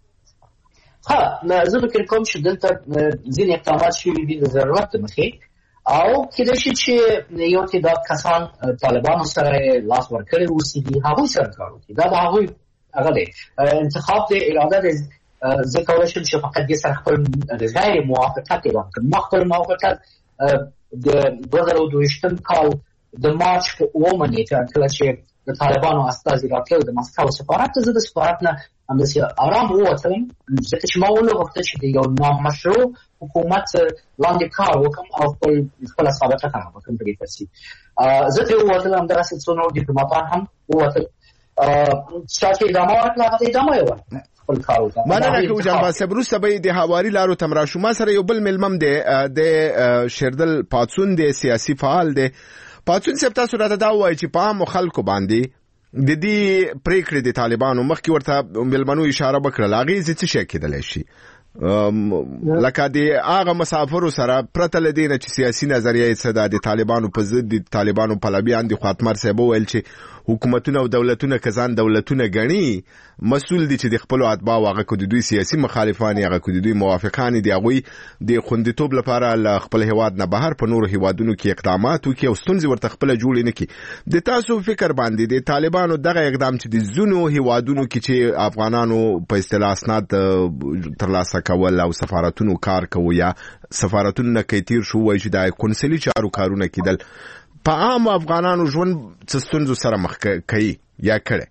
ها، زه فکر کوم چې دلته ځینې اقدامات شوي دي د ضرورت له مخې او کېدای شي چې یو تعداد کسان طالبانو سره لاس ورکړی اوسېږي، هغوی سره کار وکړي. دا د هغوی هغه دی انتخاب دی، اراده دی. زه کولی شم چې فقط دې سره خپل غیر موافقت اعلان کړم. ما خپل موافقت د دوه زره دوه ویشتم کال د مارچ په اوومه نېټه کله چې د طالبانو استازي راتلل د مسکو سفارت ته، زه د سفارت نه همداسې ارام ووتلم ځکه چې ما ونه غوښتل چې د یو نامشروع حکومت لاندې کار وکړم او خپل خپله سابقه خرابه کړم په دې ترتیب. زه ترې ووتلم، همدغسې څو نور ډیپلوماتان هم ووتل. چا چې ادامه ورکړه هغه ته ادامه یې ورکړه. مننه کوم جانباز صاحب. وروسته به د هواري لارو تم راشو. ما سره یو بل ملمم دی د شیردل پاڅون دی، سیاسي فعال دی. پاڅون صاحب تاسو راته دا وایي چې په عامو خلکو باندې د دې پریکړې د طالبانو مخکې ورته ملمنو اشاره وکړله، اغېزې څه شی کېدلی شي؟ لکه د هغه مسافرو سره پرته لدینه چې سیاسي نظریه څه ده د طالبانو په ضد د طالبانو پلویان دي. خو اتمر صاحب ویل چې حکومتونه او دولتونه کزان دولتونه غني مسؤل دي چې د خپل اتباع واغه کو د دوی سیاسي مخالفان یا کو د دوی موافقان دي هغه د خوندیتوب لپاره ل خپل هواد نه بهر په نورو هوادونو کې اقدامات وکي او ستونزې ورته خپل جوړ نه کی. د تاسو فکر باندې د طالبانو دغه اقدام چې د زونو هوادونو کې چې افغانانو په اصطلاح اسناد ترلاسه کول او سفارتونو کار کوي یا سفارتونو نه کیتیر شو وای چې د کنسلي چارو کارونه کیدل په عام افغانانو ژوند څستونزو سره مخ کوي یا کړي.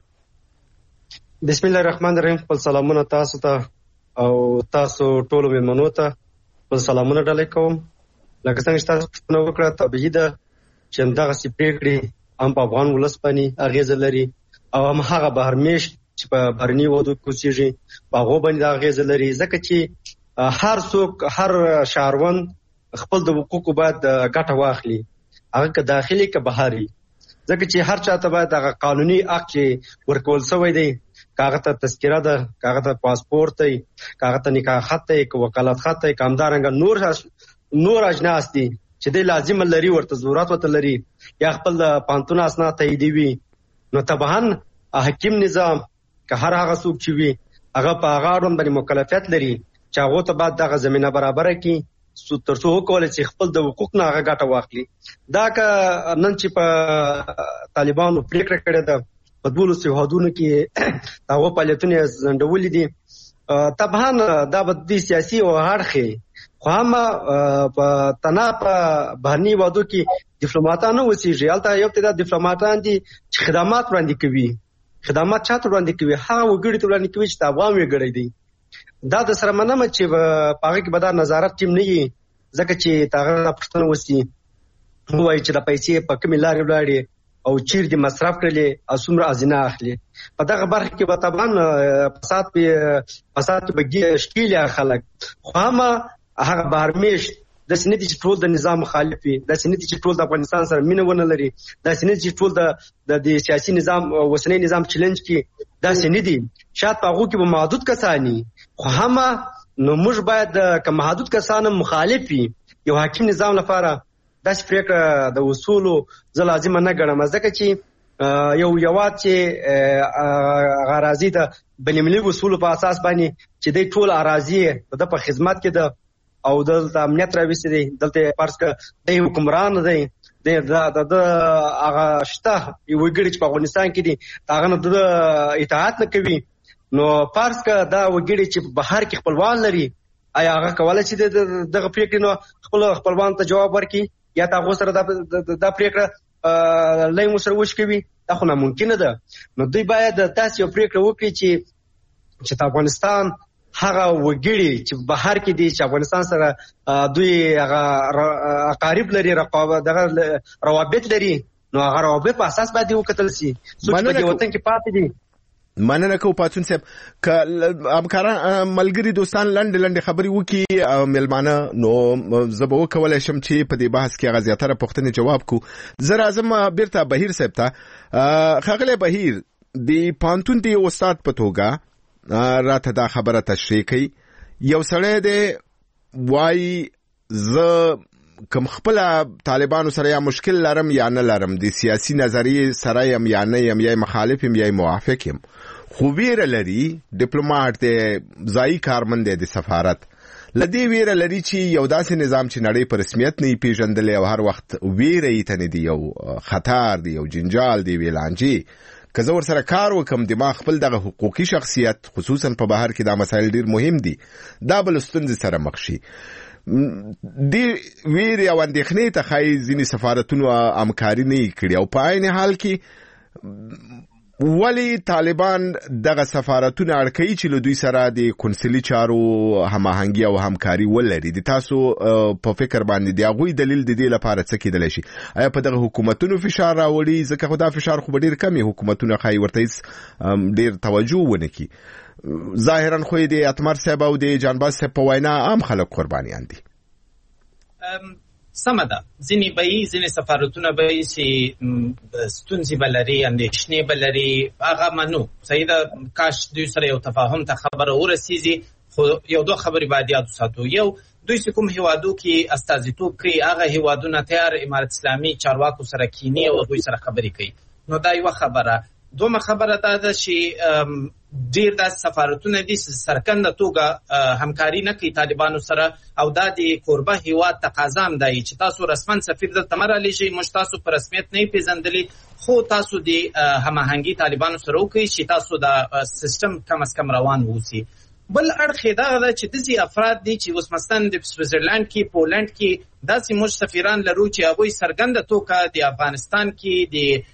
بسم الله الرحمن الرحیم. خپل سلامونه تاسو ته او تاسو ټول مېلمنو ته خپل سلامونه ډالۍ کوم. لکه څنګه چې تاسو پوښتنه وکړه طبیعي ده چې دغه سي پریکړې هم په افغان ولس باندې اغیز لري او هم هغه بهرمیش چې په بهرني وادو کوسیږي په هغه باندې اغیز لري ځکه چې هر څوک هر شهروند خپل د حقوقو باید ګټه واخلي هغه که داخلي که بهري ځکه چې هر چاته باید هغه قانوني حق چې ورکول شوی دی کاغه ته تذکره ده کاغه ته پاسپورت دی کاغه ته نکاح خط دی که وکالت خط دی که همدارنګه نور نور اجناس دي چې دی لازم لري ورته ضرورت ورته لري یا خپل پانتون اسناد تاییدي وي نو طبعا حکیم نظام که هر هغه څوک چې وي هغه په هغه اړوند باندې مکلفیت لري چې هغه ته باید دغه زمينه برابره کړي تر څو وکولای چې خپل د حقوق نه هغه ګټه واخلي. دا که نن چې په طالبانو پریکړه کړې ده په دولسو هیوادونو کې هغه فعالیتونه ځنډولې دي طبعا دا به د سیاسي او اړخي خو هم په تنا په بهرني وادو کې ډیپلوماټان اوسېږي هلته یو تعداد ډیپلوماټان دي چې خدمات وړاندې کوي خدمات چاته وړاندې کوي هغه وګړي ته وړاندې کوي چې د افغان وګړي دي. دا د سره مننه چې په هغه کې به دا نظارت ټیم نه وي ځکه چې هغه پوښتنه وسي وایي چې د پیسې په کومې لارې ولاړې او چیرې مصرف کړلې او څومره ازینه اخلي. په دغه برخه کې به طبعا فساد په فساد به شکیل خلک خو هم هغه بهرمیش د سنتي چې ټول د نظام مخالف وي د سنتي چې ټول د افغانستان سره مینه ونه لري د سنتي چې ټول د د سیاسي نظام وسنۍ نظام چیلنج کې دا سندي شاید په هغه کې به محدود کسانی خو هم نو موږ باید که محدود کسان مخالف وي یو حاکم نظام لپاره داسې پریکړه د اصولو زه لازمه نه ګڼم ځکه چې یو یواد چې اراضي د بین‌المللي اصولو په اساس باندې چې د ټول اراضي د په خدمت کې ده او دلته امنیت راوستي دی دلته پارس که د حکمران دی د د هغه شته یو وګړي چې په افغانستان کې دي هغه نه د اطاعت نه کوي نو پارس که دا وګړي چې بهر کې خپلوان لري آیا هغه کولای شي دغه پریکړې نو خپل خپلوان ته جواب ورکړي یا تاسو سره دا پریکړه لای مو سره وش کوي دا خو ناممکن ده. نو دوی باید تاسو یو پریکړه وکړي چې چې افغانستان هغه وګړي چې بهر کې دي چې افغانستان سره دوی هغه قریب لري رقابت دغه روابط لري نو هغه روابط په اساس باندې وکتل شي څو چې په وطن کې پاتې دي. مننه کوم پاتون صاحب ک همکاران ملګری دوستان لنډ لنډ خبري وکي ملمانه نو زبو کولای شم چې په دې بحث کې هغه زیاتره پوښتنې جواب کو. زه راځم بیرته بهیر صاحب ته. خغله بهیر د پانتون دی استاد په توګه راته دا خبره تشریح کوي یو سړی دی وای ز کوم خپل طالبانو سره یا مشکل لرم یا نه لرم د سیاسي نظریه سره یم یا نه یم یا مخالف یم یا موافق یم خو ویره لري ډیپلوماټ دی ځای کارمند دی د سفارت لدی ویره لري چې یو داسې نظام چې نړۍ په رسمیت نه پیژندل او هر وخت ویره یې تنه دی یو خطر دی یو جنجال دی ویلانجی که زه ورسره کار وکم دماغ خپل دغه حقوقي شخصیت خصوصا په بهر کې دا مسایل ډیر مهم دي دا بل ستونزې سره مخ شي. دی ویری او اندېښنې ته خای ځینې سفارتونو همکاري نه کړي او په عین حال کې ولی طالبان دغه سفارتونه اړکوي چې له دوی سره د کنسلي چارو هماهنګي او همکاري ولري. د تاسو په فکر باندې دی هغوی دلیل د دې لپاره څه کېدلی شي؟ آیا په دغه حکومتونو فشار راوړي ځکه خو دا فشار خو به ډېر کم حکومتونه ښایي ورته هېڅ ډېر توجه ونه کړي. ظاهرا خو یې د اتمر صاحب او د جانباز صاحب په وینا عام خلک قربانیان دي. سمه ده ځینې به یې ځینې سفارتونه به یې چې ستونزې به لري اندېښنې به لري هغه منو صحیح ده کاش دوی سره یو تفاهم ته خبره ورسېږي خو یو دوه خبرې باید یاد وساتو. یو، دوی چې کوم هیوادو کې استازیتوب کوي هغه هیوادونه تیار امارت اسلامي چارواکو سره کینی او دوی سره خبرې کوي. نو دا یو خبره. دومره خبره دا ده چې ډیر داسې سفارتونه دي سرکنده توګه همکاري نه کوي طالبانو سره، او دا د کوربه هیواد تقاضا هم دی چې تاسو رسمن سفیر دلته مه رالیږئ، موږ تاسو په رسمیت نه یې پېژندلي، خو تاسو د هماهنګي طالبانو سره وکړئ چې تاسو دا سیستم کم از کم روان ووسي. بل اړخ یې دغه ده چې داسې افراد دي چې اوس مثلا د سویټزرلند کې، پولنډ کې داسې موږ سفیران لرو چې هغوی څرګنده توګه د افغانستان کې د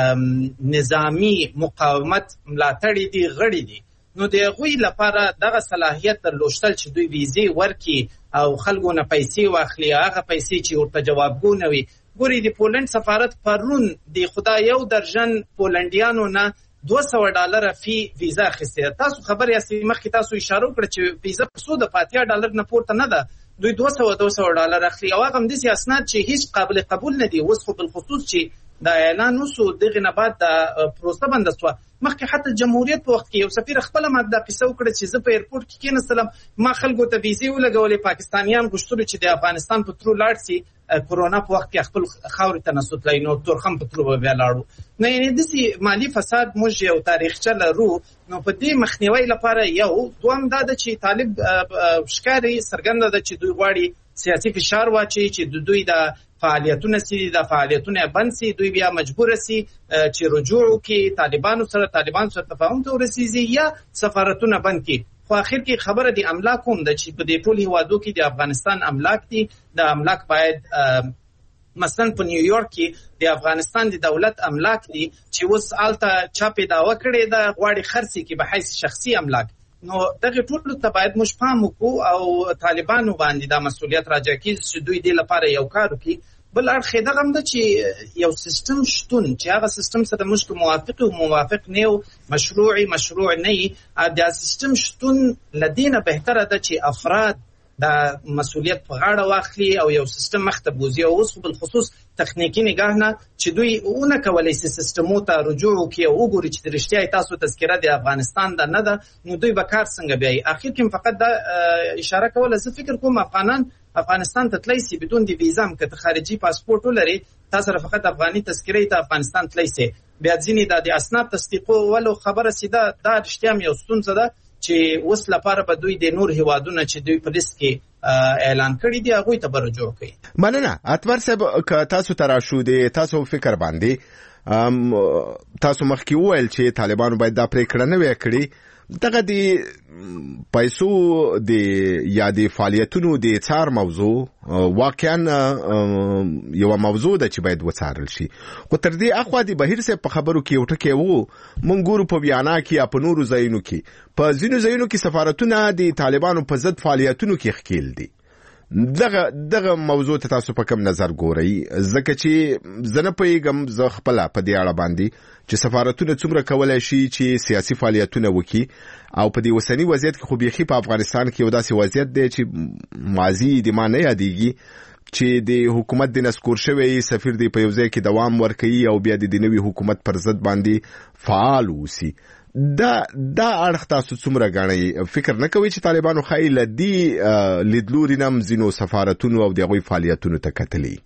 نظامی مقاومت ملاتړي دي، غړي دي. نو د هغوی لپاره دغه صلاحیت درلوشتل چې دوی ویزې ورکړي او خلکو نه پیسې واخلي، هغه پیسې چې ورته جوابګونه وي. ګورئ د پولنډ سفارت پرون د خدای یو درجن پولنډیانو نه دوه سوه ډالره فی ویزا اخیستې. تاسو خبر یاست مخکې تاسو اشاره وکړه چې ویزا په څو د پاتیا ډالر نه پورته نه ده، دوی دوه سوه دوه سوه ډالر اخلي، او هغه هم داسې اسناد چې هیڅ قابل قبول نه دي. اوس خو بالخصوص چې دا اعلان وسو دغه نه بعد د پروسه بنده شوه، مخکې حتی جمهوریت په وخت کې یو سفیر خپله ما دا قصه وکړه چې زه په ایرپورټ کې کېناستلم، ما خلکو ته ویزې ولګولې، پاکستانیان غوښتلو چې د افغانستان په ترو لاړ سي، کرونا په وخت کې خپل خاورې ته نه سوتلی، نو تورخم په ترو به بیا لاړو. نو یعنې داسې مالي فساد موږ یو تاریخچه لرو. نو په دې مخنیوي لپاره یو دوم دا ده چې طالب ښکاري څرګنده ده چې دوی غواړي سیاسي فشار واچوي چې د دوی د فعالیتونه سي د فعالیتونه بند سي، دوی بیا مجبور سي چې رجوع وکړي طالبانو سره، طالبانو سره تفاهم ته ورسیږي یا سفارتونه بند کړي. خو اخر کې خبره د املاک هم ده چې په دې ټول هیوادو کې د افغانستان املاک دي، د املاک باید مثلا په نیویورک کې د افغانستان د دولت املاک دي چې اوس هلته چا پیداوه کړې ده غواړي خرڅې کړي به حیث شخصي املاک. نو دغه ټولو ته باید موږ پام وکړو او طالبانو باندې دا مسؤلیت راجع کړي چې دوی دې لپاره یو کار وکړي. بل اړخ دغه هم ده چې یو سیستم شتون چې هغه سیستم سره موږ موافق او موافق نه یو، مشروعي مشروع نه یي، دا سیستم شتون لدینه بهتره ده چې افراد دا مسؤلیت په غاړه واخلي او یو سیستم مخته بوزي. او اوس بالخصوص تخنیکی نگاه نه چې دوی اونه کولای شي سیستمو ته رجوع وکړي او وګوري چې د رښتیا تاسو تذکره د افغانستان ده نه ده، نو دوی به کار څنګه بیایي. اخر کې فقط دا اشاره کوله، زه فکر کوم افغانان افغانستان ته تللی سي بدون د ویزا هم، که ته خارجي پاسپورټ ولري تا سره فقط افغاني تذکره ته افغانستان تللی سي. بیا ځینې دا د اسناد تصدیقولو خبره سي، دا دا رښتیا هم یو ستونزه ده چې اوس لپاره به دوی د نور هیوادونه چې دوی په لیست کې اعلان کړي دي هغوی ته به رجوع کوي. مننه. اتمر صاحب، که تاسو ته راشو د تاسو فکر باندې، تاسو مخکې وویل چې طالبانو باید دا پرېکړه نه وی کړې، دغه د پیسو د یا د فعالیتونو د څار موضوع واقعا یو موضوع ده چې باید وڅارل شي. خو تر دې اخوا د بهیر صاحب په خبرو کې یو ټکی وو، مونږ ګورو په ویانا کې یا په نورو ځایونو کې په ځینو ځایونو کې سفارتونه د طالبانو په ضد فعالیتونو کې ښکیل دي. دغه دغه موضوع ته تاسو په کوم نظر ګورئ؟ ځکه چې زه نه پوهېږم زه خپله په دې اړه باندې چې سفارتونه څومره کولی شي چې سیاسي فعالیتونه وکړي، او په دې اوسني وضعیت کې خو بیخي په افغانستان کې یو داسې وضعیت دی چې ماضي د ما نه یادېږي چې د حکومت د نسکور شوی سفیر دی په یو ځای کې دوام ورکوي او بیا د نوي حکومت پر ضد باندې فعال اوسي. دا دا اړخ تاسو څومره ګڼئ؟ فکر نه کوئ چې طالبانو ښایي له دې لیدلوري نه هم ځینو سفارتونو او د هغوی فعالیتونو ته کتلي؟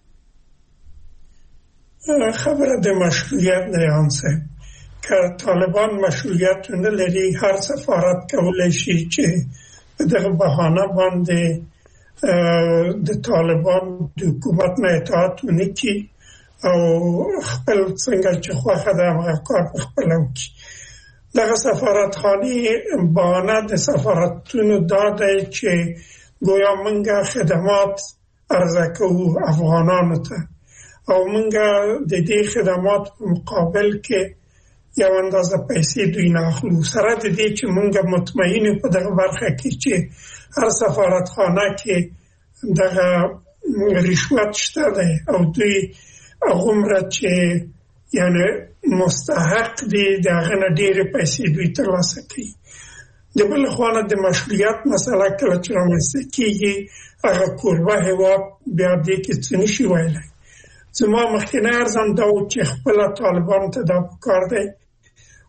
خبره د مشروعیت نه هم صاحب، که طالبان مشروعیت نه لري هر سفارت کولی شي چې په دغه بهانه باندې د طالبان د حکومت نه اطاعت ونه کړي او خپل څنګه چې خوښه ده هغه کار په خپله وکړي. دغه سفارتخانې بهانه د سفارتونو دا دی چې گویا موږ خدمات عرضه کوو افغانانو ته او موږ د دې خدمات په مقابل کې یو اندازه پیسې دوی نه اخلو، سره د دې چې موږ مطمئن یو په دغه برخه کې چې هر سفارتخانه کې دغه رشوت شته دی او دوی هغومره چې یعنی مستحق دي د هغه نه ډېرې پیسې دوی ترلاسه کوي. د بل خوا نه د مشروعیت مسله کله چې رامنځته کېږي هغه کوربه هېواد بیا دې کې څه نشي ویلی. زما مخکینی عرض هم دا و چې خپله طالبانو ته دا پکار دی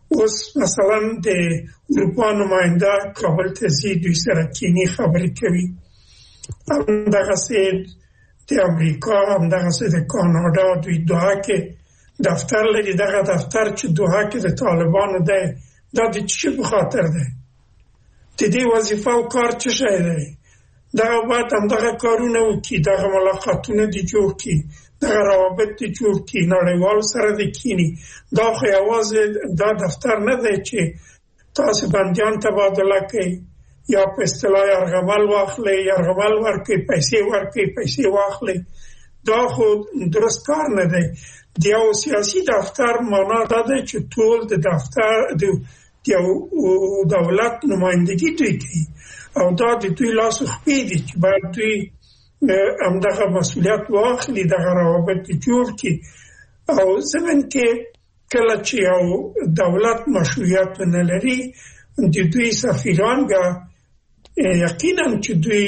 اوس مثلا د اروپا نماینده کابل ته ځي، دوی سره کینی خبرې کوي. همدغسې د امریکا، همدغسې د کاناډا، دوی دوحه کې دفتر لري. دغه دفتر چې دوحه کې د طالبانو دی، دا د څه په خاطر دی؟ د دې وظیفه او کار څه شی دی؟ دغه باید همدغه کارونه وکړي، دغه ملاقاتونه دې جوړ کړي، دغه روابط دې جوړ کړي، نړیوالو سره دې کینی. دا خو یوازې دا دفتر نه دی چې تاسو بندیان تبادله کوي یا په اصطلاح یرغمل واخلئ، یرغمل ورکړئ، پیسې ورکړئ، پیسې واخلئ. دا خو درست کار نه دی. د یو سیاسي دفتر معنا دا دی چې ټول د دفتر د یو دولت نمایندګي دوی کوي، او دا د دوی لاسو خپې دي چې باید دوی همدغه مسؤلیت واخلي، دغه روابط جوړ کړي. او زمن کې کله چې یو دولت مشروعیت نه لري، د دوی سفیران به یقینا چې دوی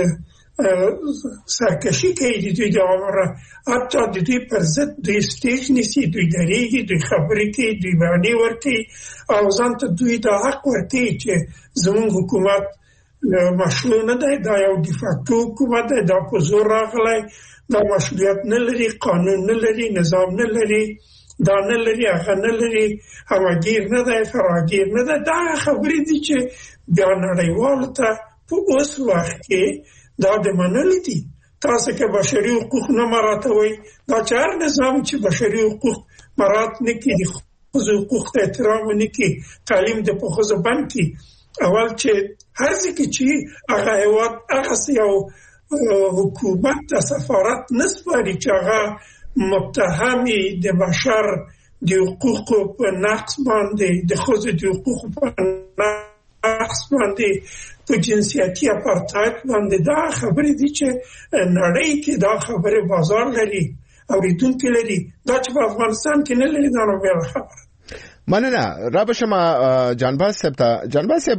سرکشي کوي، د دوی د عمره حتی د دوی پر ضد دوی سټیج نیسي، دوی درېږي، دوی خبرې کوي، دوی بهانې ورکوي او ځان ته دوی دا حق ورکوي چې زموږ حکومت مشروع نه دی، دا یو دیفاکتو حکومت دی، دا په زور راغلی، دا مشروعیت نه لري، قانون نه لري، نظام نه لري، دا نه لري، هغه نه لري، هماګیر نه دی، فراګیر نه دی. دا خبرې دي چې بیا نړیوالو ته په اوس وخت کې دا د منلي دي. تاسو که بشري حقوق نه مراعاتوئ، دا چې هر نظام چې بشري حقوق مراعات نه کړي، د ښځو حقوق ته احترام نه کړي، تعلیم د په ښځو بند کړي، اول چې هر ځای کې چې هغه هېواد هغسې یو حکومت ته سفارت نه سپاري چې هغه متهمې د بشر د حقوقو په نقص باندې، د ښځو د حقوقو په نقص باندې، په جنسیتي اپارتاید باندې، دا خبرې دي چې نړۍ کې دا خبرې بازار لري، اوریدونکي لري. دا چې په افغانستان کې نه لري، دا نو بیا خبره. مننه. را بشم جانباز صاحب ته. جانباز صاحب،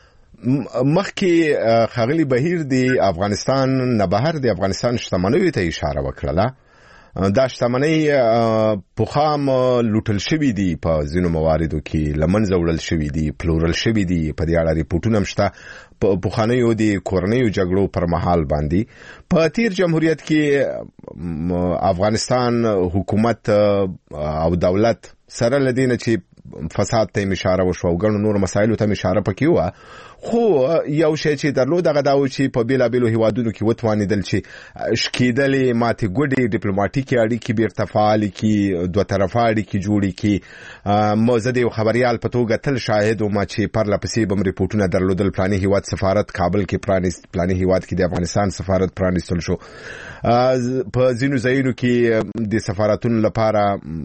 مخکې ښاغلي بهیر د افغانستان نه بهر د افغانستان شتمنیو ته اشاره وکړله. دا شتمنۍ پخوا لوټل شوي دي، په ځینو مواردو کې له منځه وړل شوي دي، پلورل شوي دي. په دې اړه ریپورټونه هم شته. په پخوانیو د کورنیو جګړو پر مهال باندې په تیر جمهوریت کې افغانستان حکومت او دولت سره لدینه چې فساد ته اشاره وشو او ګڼو نور مسایلو ته اشاره پکې و، خو یو شی چې درلود هغه دا و چې په بیلابیلو هیوادونو کې وتوانېدل چې شکېدلې ماتې ګوډې ډیپلوماټیکې اړیکې بیرته فعالې کړي، دوه طرفه اړیکې جوړې کړي. زه د یو خبریال په توګه تل شاهد وم چې پرله پسې به م ریپورټونه درلودل، پلاني هیواد سفارت کابل کې پرانیست، پلاني هیواد کې د افغانستان سفارت پرانیستل شو. په ځینو ځایونو کې د سفارتونو لپاره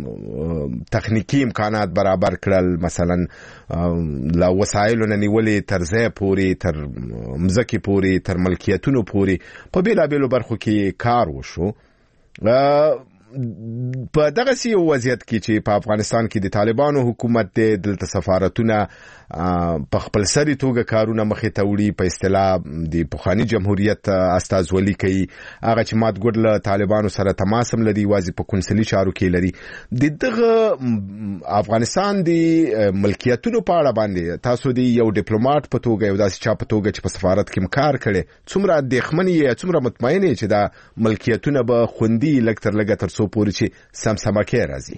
تخنیکي امکانات برابر کړل، مثلا لا وسایلو نه نیولې تر ځای پورې، تر مځکې پورې، تر ملکیتونو پورې په بیلابیلو برخو کې کار وشو. په دغه سی وضعیت کې چې په افغانستان کې د طالبانو حکومت دی، دلته سفارتونه په خپل سری توګه کارونه مخې ته وړي، په اصطلاح د پخواني جمهوریت استازولي کوي، هغه چې مات ګوډ له طالبانو سره تماس هم لري، یوازې په کنسلي چارو کې لري. د دغه افغانستان د ملکیتونو په اړه باندې تاسو د یو ډیپلوماټ په توګه، یو داسې چا په توګه چې په سفارت کې کار کړي، څومره اندېښمن یې، څومره مطمئن یې چې دا ملکیتونه به خوندي لږ تر لږه تر څو پورې چې سمسمه کې راځي؟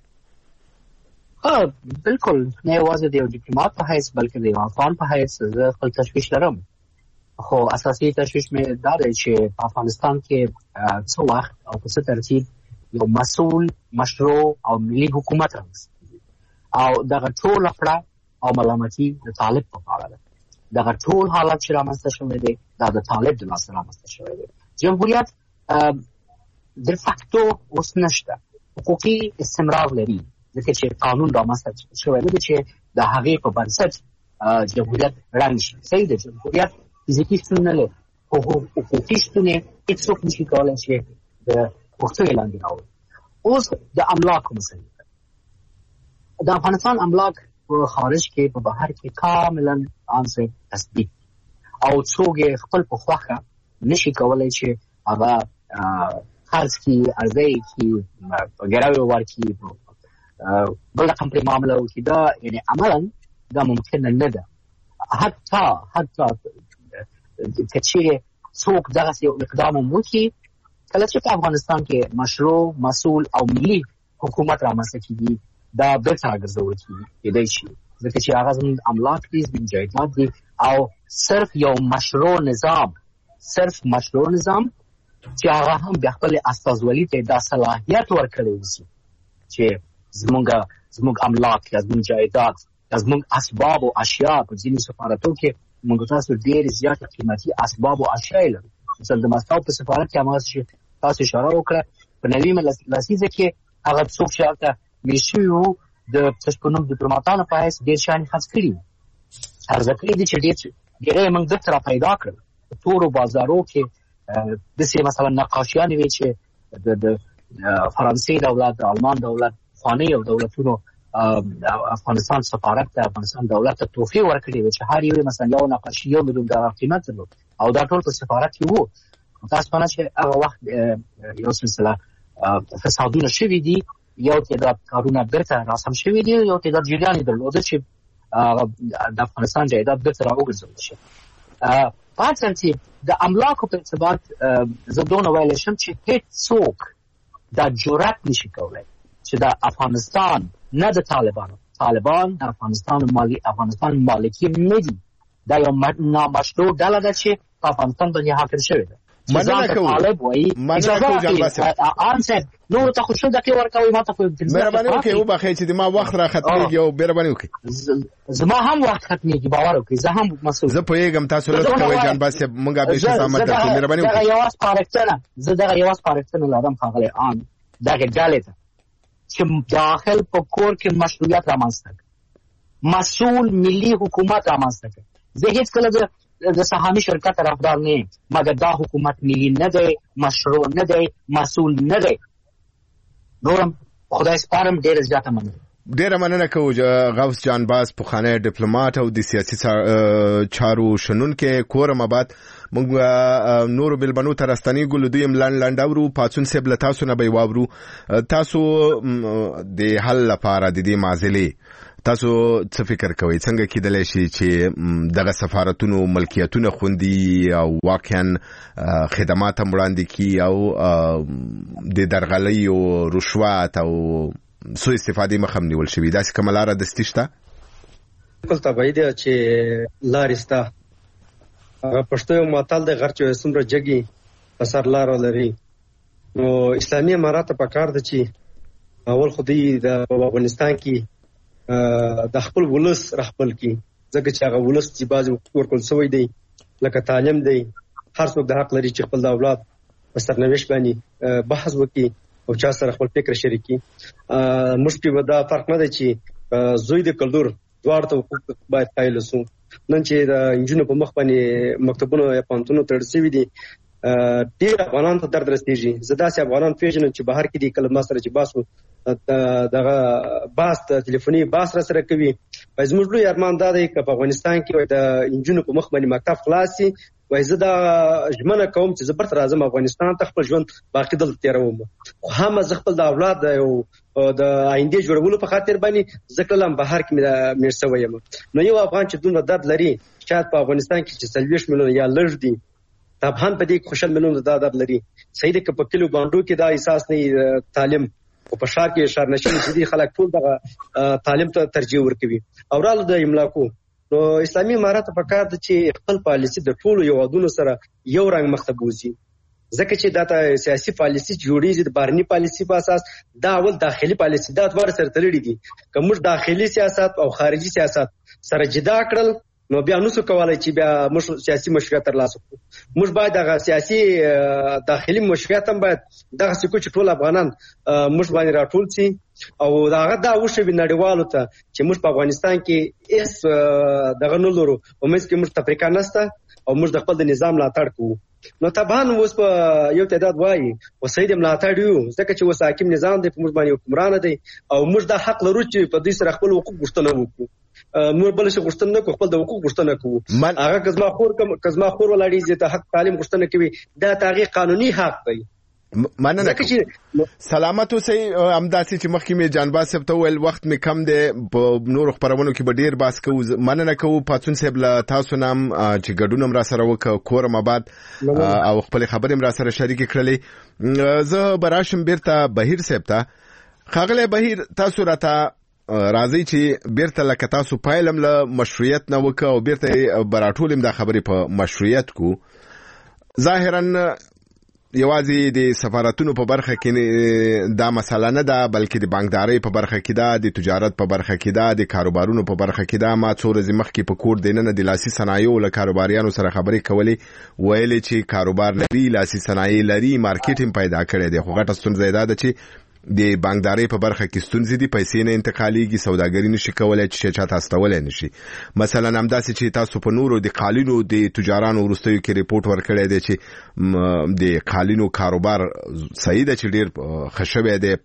ها بالکل نه یوازې د یو ډیپلوماټ په حیث بلکې د یو افغان په حیث زه خپل تشویش لرم، خو اساسي تشویش مې دا دی چې په افغانستان کې څه وخت او په څه ترتیب یو مسؤل، مشروع او ملي حکومت رامنځته او دغه ټول افړه او ملامتي د طالب په اړه ده. دغه ټول حالت چې رامنځته شوی دی دا د طالب د لاسه رامنځته شوی دی. جمهوریت د فاکتو اوس نشته، حقوقي استمرار لري، ځکه چې قانون رامنځته شوی دی چې د هغې په بنسټ جمهوریت رنګ شي. صحیح ده، جمهوریت فزیکي شتون نه لري، خو حقوقي شتون یې هېڅوک نشي کولی چې د پوښتنې لاندې راوړي. اوس د املاکو مسله ده. د افغانستان املاک په خارج کې، په بهر کې کاملا عام سه تصدیق او څوک یې خپل په خوښه نشي کولی چې هغه خرڅ کړي، عرضه یې کړي، ګراوې ورکړي، بل رقم پرې معامله وکړي دا یعنې عملا دا ممکنه نه ده. حتی حتی که چیرې څوک دغسې یو اقدام هم وکړي کله چې په افغانستان کې مشروع مسؤل او ملي حکومت رامنځته کېږي دا بېرته راګرځول کېدی شي ځکه چې هغه زموږ املاک دي زموږ جایداد دي او صرف یو مشروع نظام صرف مشروع نظام چې هغه هم بیا خپل استازولي ته دا صلاحیت ورکړی اوسي چې زموږ زموږ املاک یا زموږ جایداد یا زموږ اسباب او اشیاء په ځینې سفارتو کې موږ تاسو ډېر زیات قیمتي اسباب او اشیاء لرو. مثلا د مسکو په سفارت کې هغه تاسو اشاره وکړه په نوي لسیزه کې هغه څوک چې هلته میشي وو د تشکونو ډیپلوماټانو په حیث ډېر شیان خرڅ کړي وو عرضه کړي دي چې ډېر ډېری موږ دلته را پیدا کړل په تورو بازارو کې داسې مثلا نقاشیانې وې چې د فرانسې دولت د آلمان دولت خوانیو دولتونو افغانستان سفارت ته افغانستان دولت ته تحفې ورکړي وې چې هر یو مثلا یو نقاشي یو میلیون ډالر قیمت درلود او دا ټول په سفارت کې وو. متاسفانه چې هغه وخت یو سلسله فسادونه شوي دي یو تعداد کارونه بیرته راسم شوي دي یو تعداد جریان یې درلوده چې د افغانستان جایداد بیرته راوګرځول شي. په هر ترتیب د املاکو په ارتباط زه دونه ویلی شم چې هېڅ څوک دا جرأت نشي کولی چې د افغانستان نه د طالبانو طالبان د افغانستان مالی افغانستان مالکي نه دي دا یو نامشروع ډله ده چې په افغانستان باندې حاکم شوې ده. مننه کوم مننه کوم جان باسم انسر نو ته خو شو دغه ورکوي ما ته په مهرباني وکړئ او بخې چې ما وخت را ختمېږي او مهرباني وکړئ زما هم وخت ختمېږي باور وکړئ زه هم مسؤل زه پوهېږم تاسو لږ کوئ جان باسم مونږ به څه سمات درکړو مهرباني وکړئ. دغه یوه سپارښتنه زه دغه یوه سپارښتنه لرم ښاغلی ان دغه ډلې ته چې داخل په کور کې مشروعیت رامنځته کړي مسؤل ملي حکومت رامنځته کړي. زه هېڅکله د د سهامي شرکت طرفدار نه یم مګر دا حکومت ملي نه دی مشروع نه دی مسؤل نه دی. نورم خدای سپارم ډېره زیاته مننه ډېره مننه کوو غوث جان باز پخوانی ډیپلوماټ او د سیاسي چارو شنونکی کورم آباد. موږ نورو بلبنو ته راستنېږو له دوی هم لنډ لنډ اورو پاڅون صاحب له تاسو نه به یې واورو تاسو د حل لپاره د دې معضلې تاسو څه فکر کوئ څنګه کېدلی شي چې دغه سفارتونو ملکیتونه خوندي او واقعا خدمات هم وړاندې کړي او د درغلۍ او رشوت او سوء استفادې مخه هم نیول شوي داسې کومه لاره دستي شته؟ بالکل طبیعي ده چې لارې شته. هغه پښتو یو متل دی غر چې څومره جګي په سر لاره لري. نو اسلامي امارات ته پکار ده چې اول خو دوی د افغانستان کې د خپل ولس رخپل کی ځکه چې هغه ولس چې بعضې ورکول شوی دی لکه تعلیم دی هر څوک د حق لري چې خپل د اولاد په سرنوشت باندې بحث وکړي او چا سره خپل فکر شریکي. موږ کې دا فرق نه دی چې زوی د کلدور دواړه ته حقوق باید قایل شو. نن چې د انجونو په مخ باندې مکتبونو یا پوهنتونونو تړل شوي دي ډېر افغانان ته درد رسېږي. زه داسې افغانان پېژنم چې بهر کې دي کله ما سره چې باسو دغه باس د تلیفوني باس را سره کوي. زموږ لوی ارمان دا دی که په افغانستان کې د انجونو په مخ باندې مکتب خلاص شي وایي زه دا ژمنه کوم چې زه برته راځم افغانستان ته خپل ژوند باقي دلته تېروم خو هم زه خپل د اولاد د یو د آینده جوړولو په خاطر باندې زه کله هم بهر کې مېړ شوی یم. نو یو افغان چې دومره درد لري شاید په افغانستان کې چې څلوېښت میلیونه یا لږ دي د افغان په دې خوشحال میلیونه دا درد لري. صحیح ده که په کلیو بانډو کې دا احساس نه تعلیم او په ښار کې ښار نشین چې دي خلک ټول دغه تعلیم ته ترجیح ورکوي. او راله د املاکو نو اسلامي امارات په کار ده چې خپل پالیسي د ټولو هیوادونو سره یو رنګ مخ ته بوځي ځکه چې دا سیاسي پالیسي جوړیږي د بهرني پالیسي په اساس دا اول داخلي پالیسي دا دواړه سره تړلي دي. که موږ داخلي سیاست او خارجي سیاست سره جدا کړل نو بیا نو څه کولای چې بیا موږ سیاسي مشروعیت ترلاسه کړو. موږ باید دغه سیاسي داخلي مشروعیت هم باید دغه څه کو چې ټول افغانان موږ باندې راټول شي او دغه دا وشوي نړیوالو ته چې موږ په افغانستان کې هېڅ دغه نه لرو او منځ کې موږ تفریقه نشته او موږ د خپل د نظام ملاتړ کوو. نو طبعا اوس په یو تعداد وایي وسایي د ملاتړ یو ځکه چې اوس حاکم نظام دی په موږ باندې حکمرانه دی او موږ دا حق لرو چې په دوی سره خپل حقوق غوښتنه وکړو. نور بل څه غوښتنه نه کوو خپل د حقوق غوښتنه کوو. هغه که زما خور که زما خور ولاړېږي ته حق تعلیم غوښتنه کوي دا د هغې قانوني حق دی مننه سلامت اوسئ. همداسې چې مخکې مې جانباز صاحب ته ویل وخت مې کم دی، په نورو خپرونو کې به ډیر باس کوو. مننه کوو پاڅون صاحب له تاسو نام چې ګډون هم را سره وکړ، کورم آباد او خپل خبرې هم را سره شریک کړلې. زه به راشم بیرته بهیر صاحب ته. ښاغلی بهیر، تاسو راته راځي چې بیرته لکه تاسو پایلم له مشروعیت نه وکړه او بیرته براټولم دا خبرې په مشروعیت کو. ظاهرا یوازې د سفارتونو په برخه کې دا مسله نه ده، بلکې د بانکدارۍ په برخه کې ده، د تجارت په برخه کې ده، د کاروبارونو په برخه کې ده. ما څو ورځې مخکې په کور دننه د لاسي صنایعو له کاروباریانو سره خبرې کولې، ویلې چې کاروبار لري، لاسي صنایع لري، مارکیټ هم پیدا کړی دی. خو غټه ستونزه دا ده چې د بانکدارۍ په برخه کې ستونزې دي، پیسې نه انتقالېږي، سوداګري نشي کولای چې چاته استولی نشي. مثلا همداسې چې تاسو په نورو د قالینو د تجارانو وروستیو کې ریپورټ ورکړی دی چې د قالینو کاروبار صحیح ده، چې ډېر ښه شوی دی.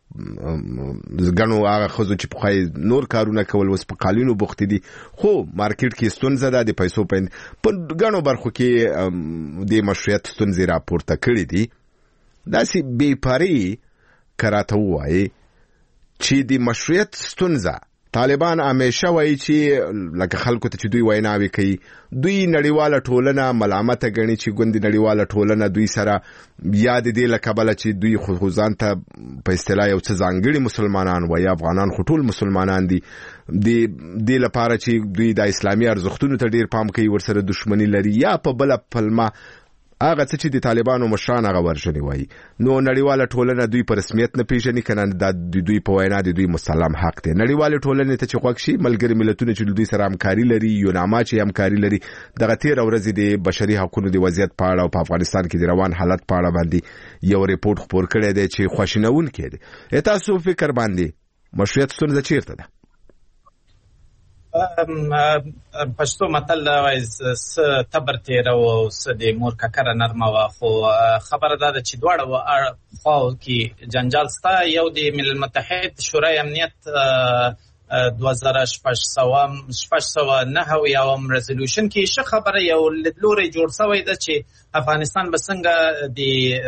ګڼو هغه ښځو چې پخوی نور کارونه کول اوس په قالینو بوختې دي، خو مارکیټ کې ستونزه ده، د پیسو په ګڼو برخو کې د مشروعیت ستونزې راپورته کړي دي. داسې بې پرې کراته وایي چې د مشروعیت ستونزه طالبان همیشه وایي چې لکه خلکو ته چې دوی ویناوي کوي، دوی نړیواله ټولنه ملامته ګڼي چې ګوندې نړیواله ټولنه دوی سره یا د دې له کبله چې دوی خو ځان ته په اصطلاح یو څه ځانګړي مسلمانان وایي، افغانان خو ټول مسلمانان دي، د دې لپاره چې دوی د اسلامي ارزښتونو ته ډیر پام کوي، ورسره دښمني لري، یا په بله پلمه هغه څه چې د طالبانو مشران هغه ورژنې وایي. نو نړیواله ټولنه دوی په رسمیت نه پیژني، که نه د دوی په وینا د دوی مسلم حق دی. نړیواله ټولنې ته چې غوږ شي، ملګري ملتونه چې دوی سره همکاري لري، یوناما چې همکاري لري، دغه تېره ورځې د بشري حقونو د وضعیت په اړه او په افغانستان کې د روان حالت په اړه باندې یو ریپورټ خپور کړی دی چې خواشینونکی دی. تاسو فکر باندې مشروعیت ستونزه چیرته ده؟ پښتو متل وایي س تبر تیره او س د مور ککره نرمه وه، خو خبره دا ده چې دواړه خواو کې جنجال سته. یو د ملل متحد شورای امنیت دوه زره شپږ سوه نهه اویاوم رزولوشن کې ښه خبره یو لیدلوری جوړ شوی ده چې افغانستان به څنګه د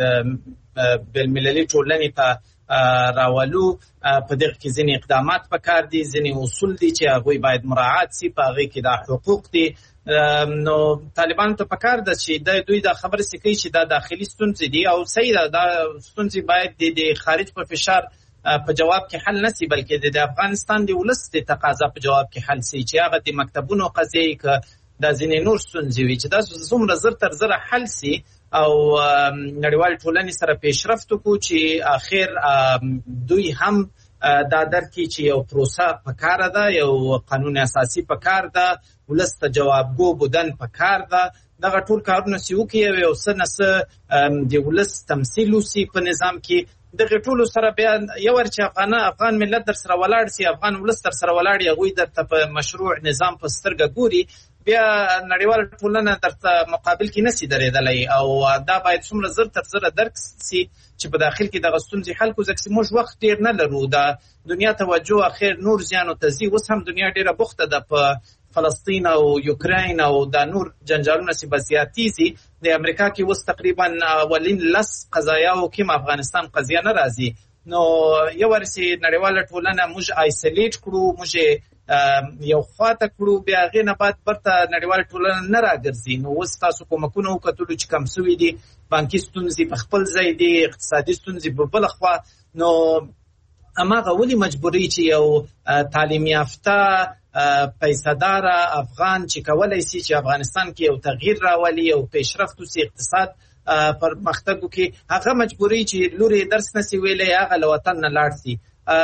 بین‌المللي ټولنې ته راولو. په دغه کې ځینې اقدامات پکار دي، ځینې اصول دي چې هغوی باید مراعات سي، په هغې کې دا حقوق دي. نو طالبانو ته پکار ده چې دوی دا خبره سې کوي چې دا داخلي ستونزې دي او صحیح ده، دا ستونزې باید د خارج په فشار په جواب کې حل نسي، بلکې د افغانستان د ولس د تقاضا په جواب کې حل سي، چې هغه د مکتبونو قضیې که دا ځینې نور ستونزې وي چې دا څومره زر تر زره حل سي او نړیوال ټولنې سره پیشرفت وکړو چې اخر دوی هم دا درکې چې یو پروسه پکاره ده، یو قانون اساسي پکار ده، ولس ته جوابګو بودن پکار ده. دغه ټول کارونه چې وکړي یو څه نه څه د ولس تمثیل وسي په نظام کې. دغه ټولو سره بیا یو ور چې افغان افغان ملت در سره ولاړ سي، افغان ولس در سره ولاړ یي، هغوی درته په مشروع نظام په سترګه ګوري، بیا نړیواله ټولنه درته مقابل کې نسي درېدلی. او دا باید څومره زر تر زره درک سي چې په داخل کې دغه ستونزې حل کړو، ځکه چې موږ وخت ډېر نه لرو. د دنیا توجه اخر نور زیانو ته ځي. اوس هم دنیا ډېره بوخته ده په فلسطین او یوکراین او دا نور جنجالونه چې به زیاتېږي. د امریکا کې اوس تقریبا اولین لس قضایاو کې افغانستان قضیه نه راځي. نو یو ور چې نړیواله ټولنه موږ آیسولیټ کړو، موږ یو خواته کړو، بیا هغې نه بعد برته نړیواله ټولنه نه راګرځي. نو اوس تاسو کومکونه وکتلو چې کم سوي دي، بانکي ستونزې په خپل ځای دي، اقتصادي ستونزې په بله خوا. نو هماغه ولې مجبوري چې یو تعلیم یافته پیسه‌داره افغان چې کولی سي چې افغانستان کې یو تغییر راولي، یو پیشرفت وسي، اقتصاد پرمختګ وکړي، هغه مجبوري چې لورې درس نسي ویلی، هغه له وطن نه لاړ سي.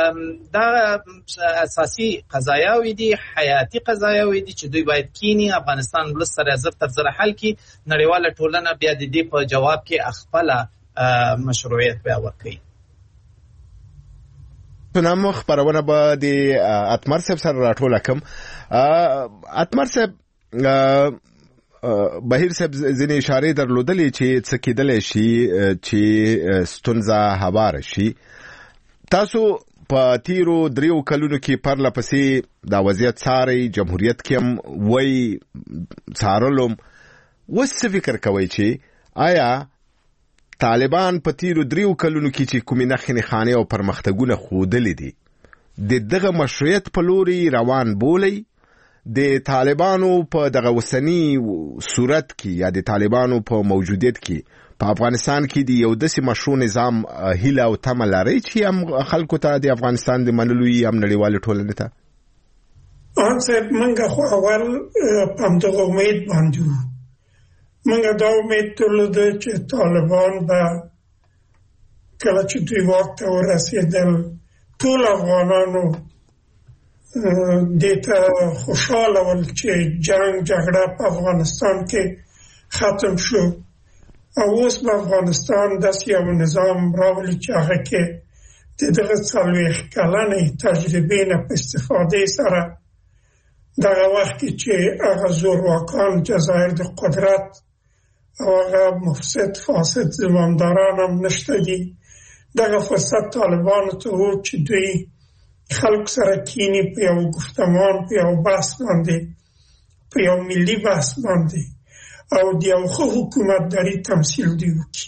دا اساسي قضایاوې دي، حیاتي قضایاوې دي چې دوی باید کینی افغانستان ولس سره زر تر زره حل کړي. نړیواله ټولنه بیا د دې په جواب کې خپله مشروعیت بیا ورکوي. نو خبرونه به د اتمر صاحب سره راټوله کړم. اتمر صاحب، بهیر صاحب ځینې اشارې درلودلې چې څه کېدلی شي چې ستونزه هواره شي. تاسو په تیرو دریو کلونو کې پرله پسې دا وضعیت څارئ، جمهوریت کې هم وایي څارلم. اوس څه فکر کوئ چې آیا طالبان په تیرو دریو کلونو کې چې کومې نښې نښانې او پرمختګونه ښودلي دي د دغه مشروعیت په لوري روان بولئ د طالبانو په دغه اوسني صورت کې یا د طالبانو په موجودیت کې په افغانستان کې د یو داسې مشروع نظام هیله او تمه لرئ چې هم خلکو ته د افغانستان د منلو یې هم نړیوالې ټولنې ته؟ آن صاحب منګه خو اول په همدغه امید باندې وو. منګه دا امید درلوده چې طالبان به کله چې دوی واک ته ورسېدل ټول افغانانو دې ته خوشحاله ول چې جنګ جګړه په افغانستان کې ختم شو او اوس په افغانستان داسې یو نظام راولي چې هغه کې د دغه څلوېښت کلنې تجربې نه په استفادې سره دغه وخت کې چې هغه زورواکان جزایر د قدرت او هغه مفسد فاسد زمامداران هم نشته دي، دغه فرصت طالبانو ته و چې دوی خلق سره کینی په یو گفتمان په یو بحث باندې په یو ملي بحث باندې او د یو ښه حکومتداري تمثیل دی وکړي.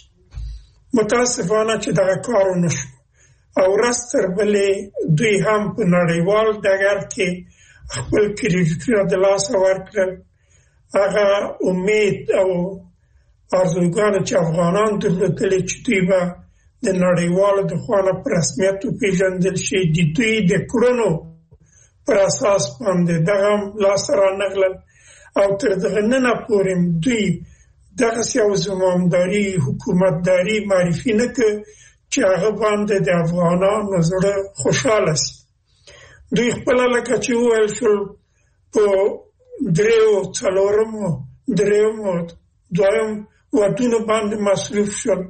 متاسفانه چې دغه کار ونه شو او ورځ تر بلې دوی هم په نړیوال ډګر کې خپل کریډیټونه د لاسه ورکړل. هغه امید او ارزوګانې چې افغانان درلودلې چې دوی به د نړیوالو د خوا نه په رسمیت وپېژندل شي د دوی د کړنو پر اساس باندې دغه هم لاسته رانغلل او تر دغه ننه پورې دوی دغسې یو زمامداري حکومتداري معرفي نه کړ چې هغه باندې د افغانانو زړه خوشحاله شي. دوی خپله لکه چې وویل شول په دریو څلورمو دریمو دویم ودونو باندې مصروف شول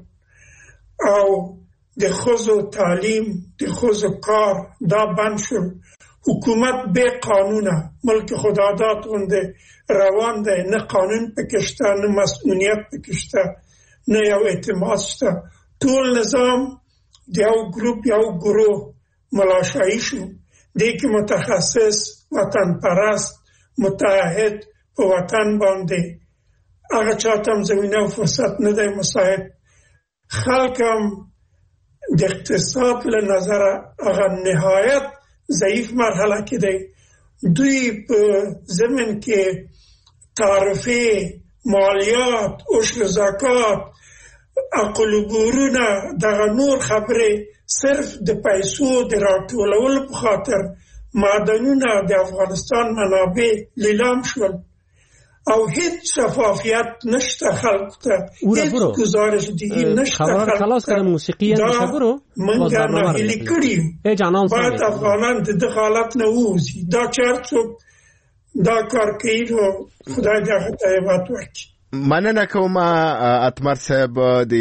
او د ښځو تعلیم د ښځو کار دا بند شول. حکومت بې قانونه ملک خداداد غوندې روان دی، نه قانون پکې شته نه مسئولیت پکې شته نه یو اعتماد شته. ټول نظام د یو ګروپ یو گروه ملاشایی شو. دی کې متخصص وطن پرست متعهد په وطن باندې هغه چاته هم زمینه او فرصت نه دی مساعد. خلک هم د اقتصاد له نظره هغه نهایت ضعیف مرحله کې دی. دوی په زمین کې تعرفه مالیات عشر زکات عقل ګورونه دغه نور خبرې صرف د پیسو د راټولولو په خاطر معدنونه د افغانستان منابع لیلام شول او هیڅ شفافیت نشته خلق ته، هیڅ گزارش دیگه نشته خلق ته. دا منگه ناهیلی کریو باید افغانان ده حالت نووزی دا چرچوب دا کار کئی رو خدای ده خطایبات ورکی. مننه کوم اتمر صاحب د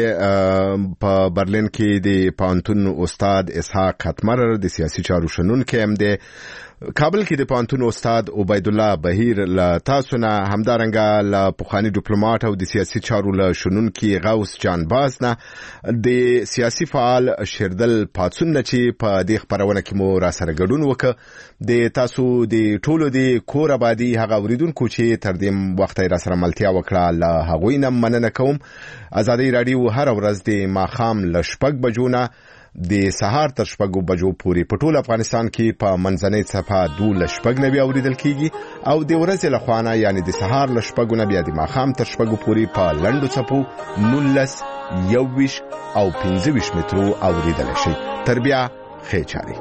په برلین کې د پانتون استاد اسحاق اتمر د سیاسي چارو شنونکي هم دی. کابل کې د پانتون استاد عبید الله بهیر له تاسو نه همدارنګه له پخوانی ډیپلوماټ او د سیاسي چارو له شنونکي غوث جان باز نه د سیاسي فعال شیردل پاتسون نه چې په دې خبرونه کې مو را سره ګډون وکړ. د تاسو د ټولو د کور آبادی هغه اوریدونکو چې تر دې وخت را سره ملتیا وکړه له هغوی نه مننه کوم. ازادي رادیو هر ورځ د ماښام له شپږ بجو نه د سهار تر شپږو بجو پورې په ټول افغانستان کې په منځنۍ صفحه دولس شپږ نه بیا اوریدل کیږي او د ورځې له خوا نه یعنې د سهار له شپږو نه بیا د ماښام تر شپږو پورې په لنډو څپو نولس یوویشت او پنځه ویشت مترو اوریدلی شئ. تر بیا ښې چارې.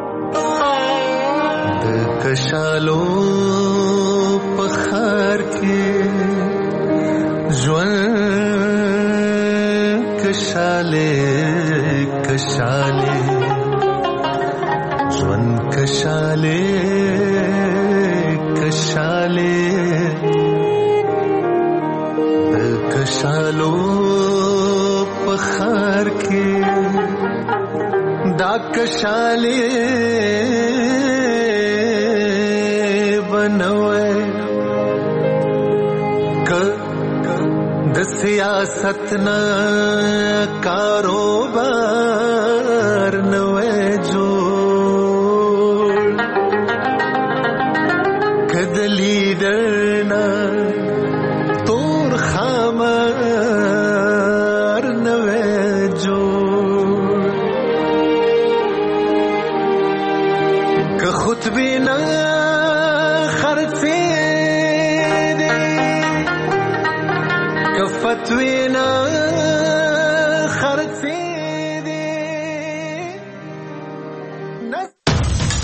د کشالو په ښار کې ژوند کشاله کشاله ژوند کشاله کشاله د کشالو په ښار کې دا کشاله بنوي ک د سیاست نه کاروبار نوې جوړ کد لیډر نه تور خامر نو که خطبی نه خرڅې دي که فتوی نه